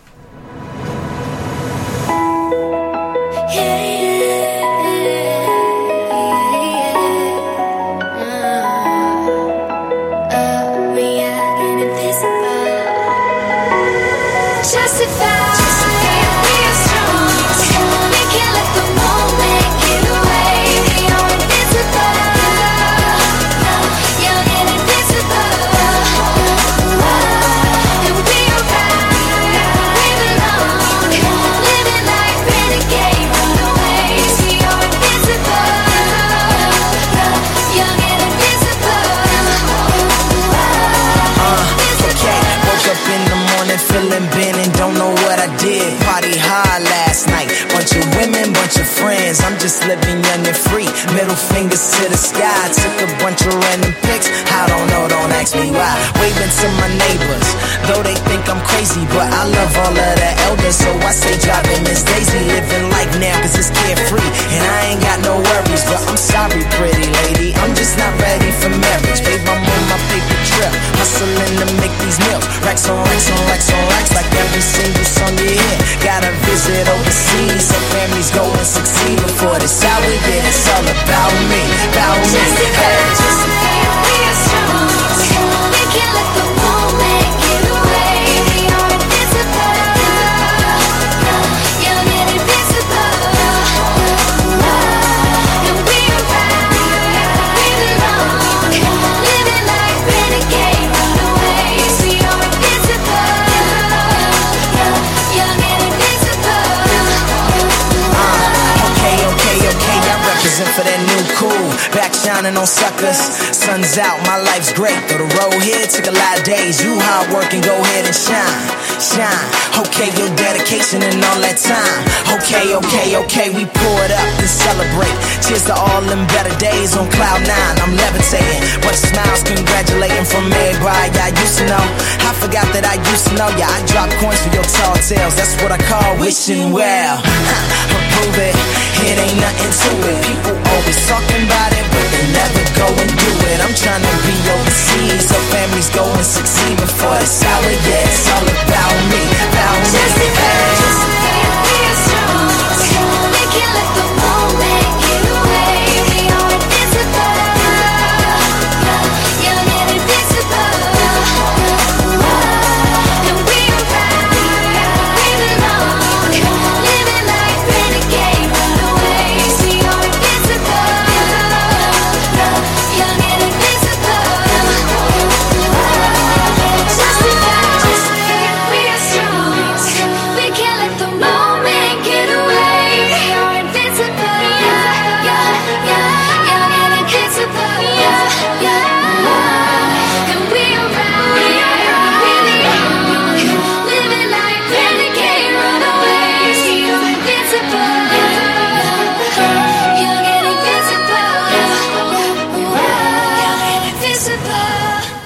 Speaker 5: Feeling bent and don't know what I did. Party hard last night. Bunch of women, bunch of friends. I'm just living young and free. Middle fingers to the sky. Took a bunch of random pics. I don't know, don't ask me why. Waving to my neighbors, though they think I'm crazy, but I love all of the elders, so I say driving Miss Daisy. Living life now cause it's carefree, and I ain't got no worries. But I'm sorry, pretty lady, I'm just not ready for marriage. Babe, I'm on my paper trip, hustling to make these meals. Racks on racks on racks on racks, like every single song you hear. Gotta visit overseas, so families go and succeed. Before this how we get, it's all about me, about me.
Speaker 6: Just a girl, just a girl, we are strong. We can't let the moment get away. We are invincible. Young and invincible. And we are right, we belong. Living like renegade runaways. We are invincible. Young and invincible.
Speaker 5: Uh, okay, okay, okay, I represent for that new cool. Back shining on suckers. Sun's out, my life's great. Though the road here took a lot of days. You hard work and go ahead and shine, shine. Okay, your dedication and all that time. Okay, okay, okay, we pour it up and celebrate. Cheers to all them better days on cloud nine. I'm levitating, bunch of smiles congratulating from everybody I used to know. I forgot that I used to know ya. I drop coins for your tall tales. That's what I call wishing well. Approve it, it ain't nothing to it. People always talking about it, but they never go and do it. I'm trying to be overseas, so families go and succeed. Before this hour, yeah, it's all about me, about me.
Speaker 6: Just a girl, just a girl, we are strong. We can't let the moment get away. We are invincible. Young and invincible. And we are right, we belong. Living like renegade runaways. We are invincible. Young and invincible. Just a girl, just a girl, we are strong. We can't let the moment get away. We are invincible. Yeah, yeah, yeah. Young and invincible. Yeah, yeah. And we are right, we belong. Living like renegade runaways. We are invincible. Young and invincible. Young and invincible.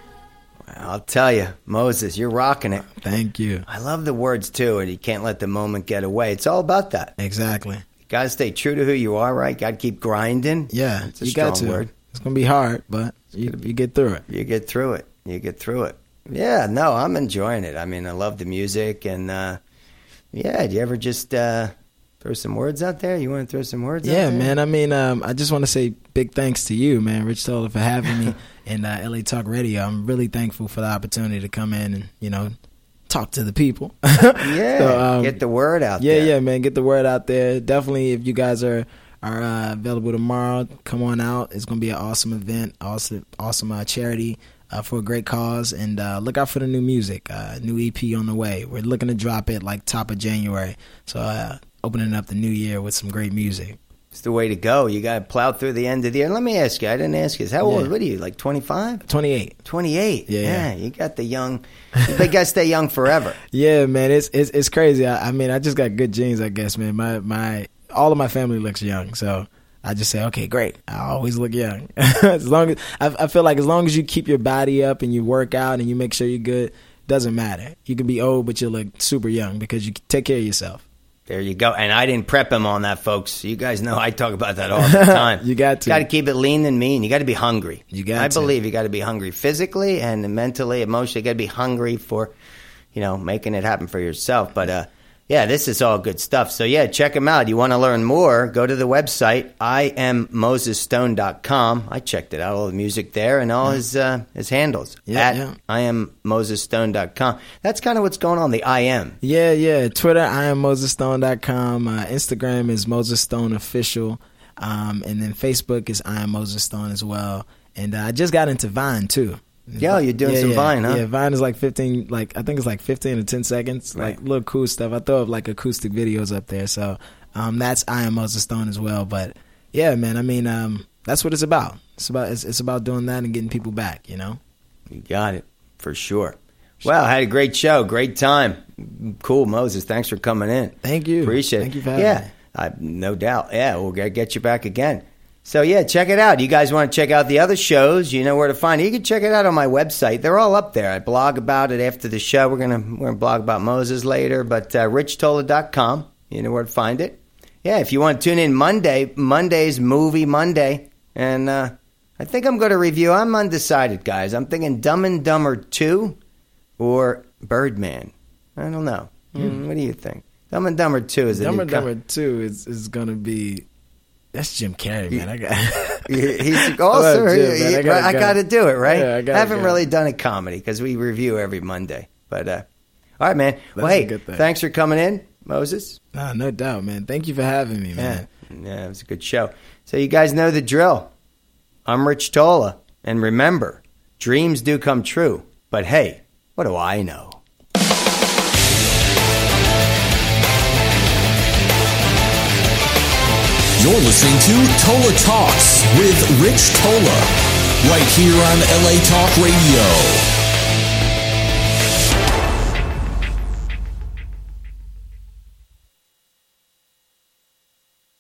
Speaker 3: I'll tell you, Moses, you're rocking it.
Speaker 4: Thank you.
Speaker 3: I love the words too, and you can't let the moment get away. It's all about that.
Speaker 4: Exactly.
Speaker 3: You got to stay true to who you are, right? Got to keep grinding.
Speaker 4: Yeah,
Speaker 3: it's a
Speaker 4: you
Speaker 3: strong
Speaker 4: got to.
Speaker 3: word.
Speaker 4: It's gonna be hard, but you, you get through it.
Speaker 3: You get through it. You get through it. Yeah, no, I'm enjoying it. I mean, I love the music, and uh, yeah, do you ever just uh, throw some words out there? You want to throw some words out
Speaker 4: Yeah,
Speaker 3: there?
Speaker 4: man. I mean, um, I just want to say big thanks to you, man, Rich Toller, for having me in uh, L A Talk Radio. I'm really thankful for the opportunity to come in and, you know, talk to the people.
Speaker 3: Yeah,
Speaker 4: So, um,
Speaker 3: get the word out
Speaker 4: yeah,
Speaker 3: there.
Speaker 4: yeah, man. Get the word out there. Definitely, if you guys are are uh, available tomorrow, come on out. It's gonna be an awesome event, awesome, awesome uh, charity uh, for a great cause. And uh, look out for the new music, uh, new E P on the way. We're looking to drop it like top of January. So uh, opening up the new year with some great music.
Speaker 3: It's the way to go. You got to plow through the end of the year. Let me ask you. I didn't ask you. How old?
Speaker 4: Yeah.
Speaker 3: What are you? Like twenty-five?
Speaker 4: twenty-eight.
Speaker 3: twenty-eight.
Speaker 4: Yeah,
Speaker 3: Yeah,
Speaker 4: yeah.
Speaker 3: you got the young. They got to stay young forever.
Speaker 4: Yeah, man, it's it's it's crazy. I, I mean, I just got good genes, I guess, man. My my all of my family looks young, so I just say, okay, great. I always look young. As long as I, I feel like as long as you keep your body up and you work out and you make sure you're good, doesn't matter. You can be old, but you look super young because you take care of yourself.
Speaker 3: There you go. And I didn't prep him on that, folks. You guys know I talk about that all the time.
Speaker 4: You got to.
Speaker 3: Got to keep it lean and mean. You got to be hungry.
Speaker 4: You got
Speaker 3: I
Speaker 4: to.
Speaker 3: believe you got to be hungry physically and mentally, emotionally. You got to be hungry for, you know, making it happen for yourself. But, uh, yeah, this is all good stuff. So, yeah, check him out. You want to learn more, go to the website, I am moses stone dot com. I checked it out, all the music there and all his uh, his handles.
Speaker 4: Yeah,
Speaker 3: at
Speaker 4: yeah.
Speaker 3: I am moses stone dot com. That's kind of what's going on, the I am.
Speaker 4: Yeah, yeah. Twitter, I am moses stone dot com. Uh, Instagram is Moses Stone Official. Um, and then Facebook is I am Moses Stone as well. And uh, I just got into Vine, too.
Speaker 3: Yo, you're doing
Speaker 4: Yeah,
Speaker 3: some
Speaker 4: yeah.
Speaker 3: Vine, huh?
Speaker 4: Yeah, Vine is like fifteen, like I think it's like fifteen or ten seconds,
Speaker 3: Right.
Speaker 4: like little cool stuff. I throw up like acoustic videos up there, so um, that's I am Moses Stone as well. But yeah, man, I mean, um, that's what it's about. It's about it's, it's about doing that and getting people back, you know.
Speaker 3: You got it, for sure. Well, had a great show, great time. Cool, Moses. Thanks for coming in.
Speaker 4: Thank you.
Speaker 3: Appreciate it.
Speaker 4: Thank you for having
Speaker 3: yeah.
Speaker 4: me.
Speaker 3: I, no doubt. Yeah, we'll get, get you back again. So, yeah, check it out. You guys want to check out the other shows, you know where to find it. You can check it out on my website. They're all up there. I blog about it after the show. We're going to we're gonna blog about Moses later, but uh, rich tola dot com, you know where to find it. Yeah, if you want to tune in Monday, Monday's Movie Monday, and uh, I think I'm going to review, I'm undecided, guys. I'm thinking Dumb and Dumber two or Birdman. I don't know. Mm. What do you think? Dumb and Dumber two is a
Speaker 4: Dumb
Speaker 3: new
Speaker 4: and
Speaker 3: com-
Speaker 4: Dumber two is, is going to be... That's Jim Carrey, man. I got.
Speaker 3: He's also.
Speaker 4: Well, Jim, man, I gotta
Speaker 3: I
Speaker 4: go.
Speaker 3: got to do it, right?
Speaker 4: Yeah, I gotta
Speaker 3: I haven't
Speaker 4: go.
Speaker 3: really done a comedy because we review every Monday. But uh, all right, man.
Speaker 4: That's
Speaker 3: well,
Speaker 4: a
Speaker 3: hey,
Speaker 4: good thing.
Speaker 3: thanks for coming in, Moses.
Speaker 4: Nah, no doubt, man. Thank you for having me,
Speaker 3: Yeah,
Speaker 4: man.
Speaker 3: yeah, it was a good show. So you guys know the drill. I'm Rich Tola, and remember, dreams do come true. But hey, what do I know?
Speaker 2: You're listening to Tola Talks with Rich Tola, right here on L A Talk Radio.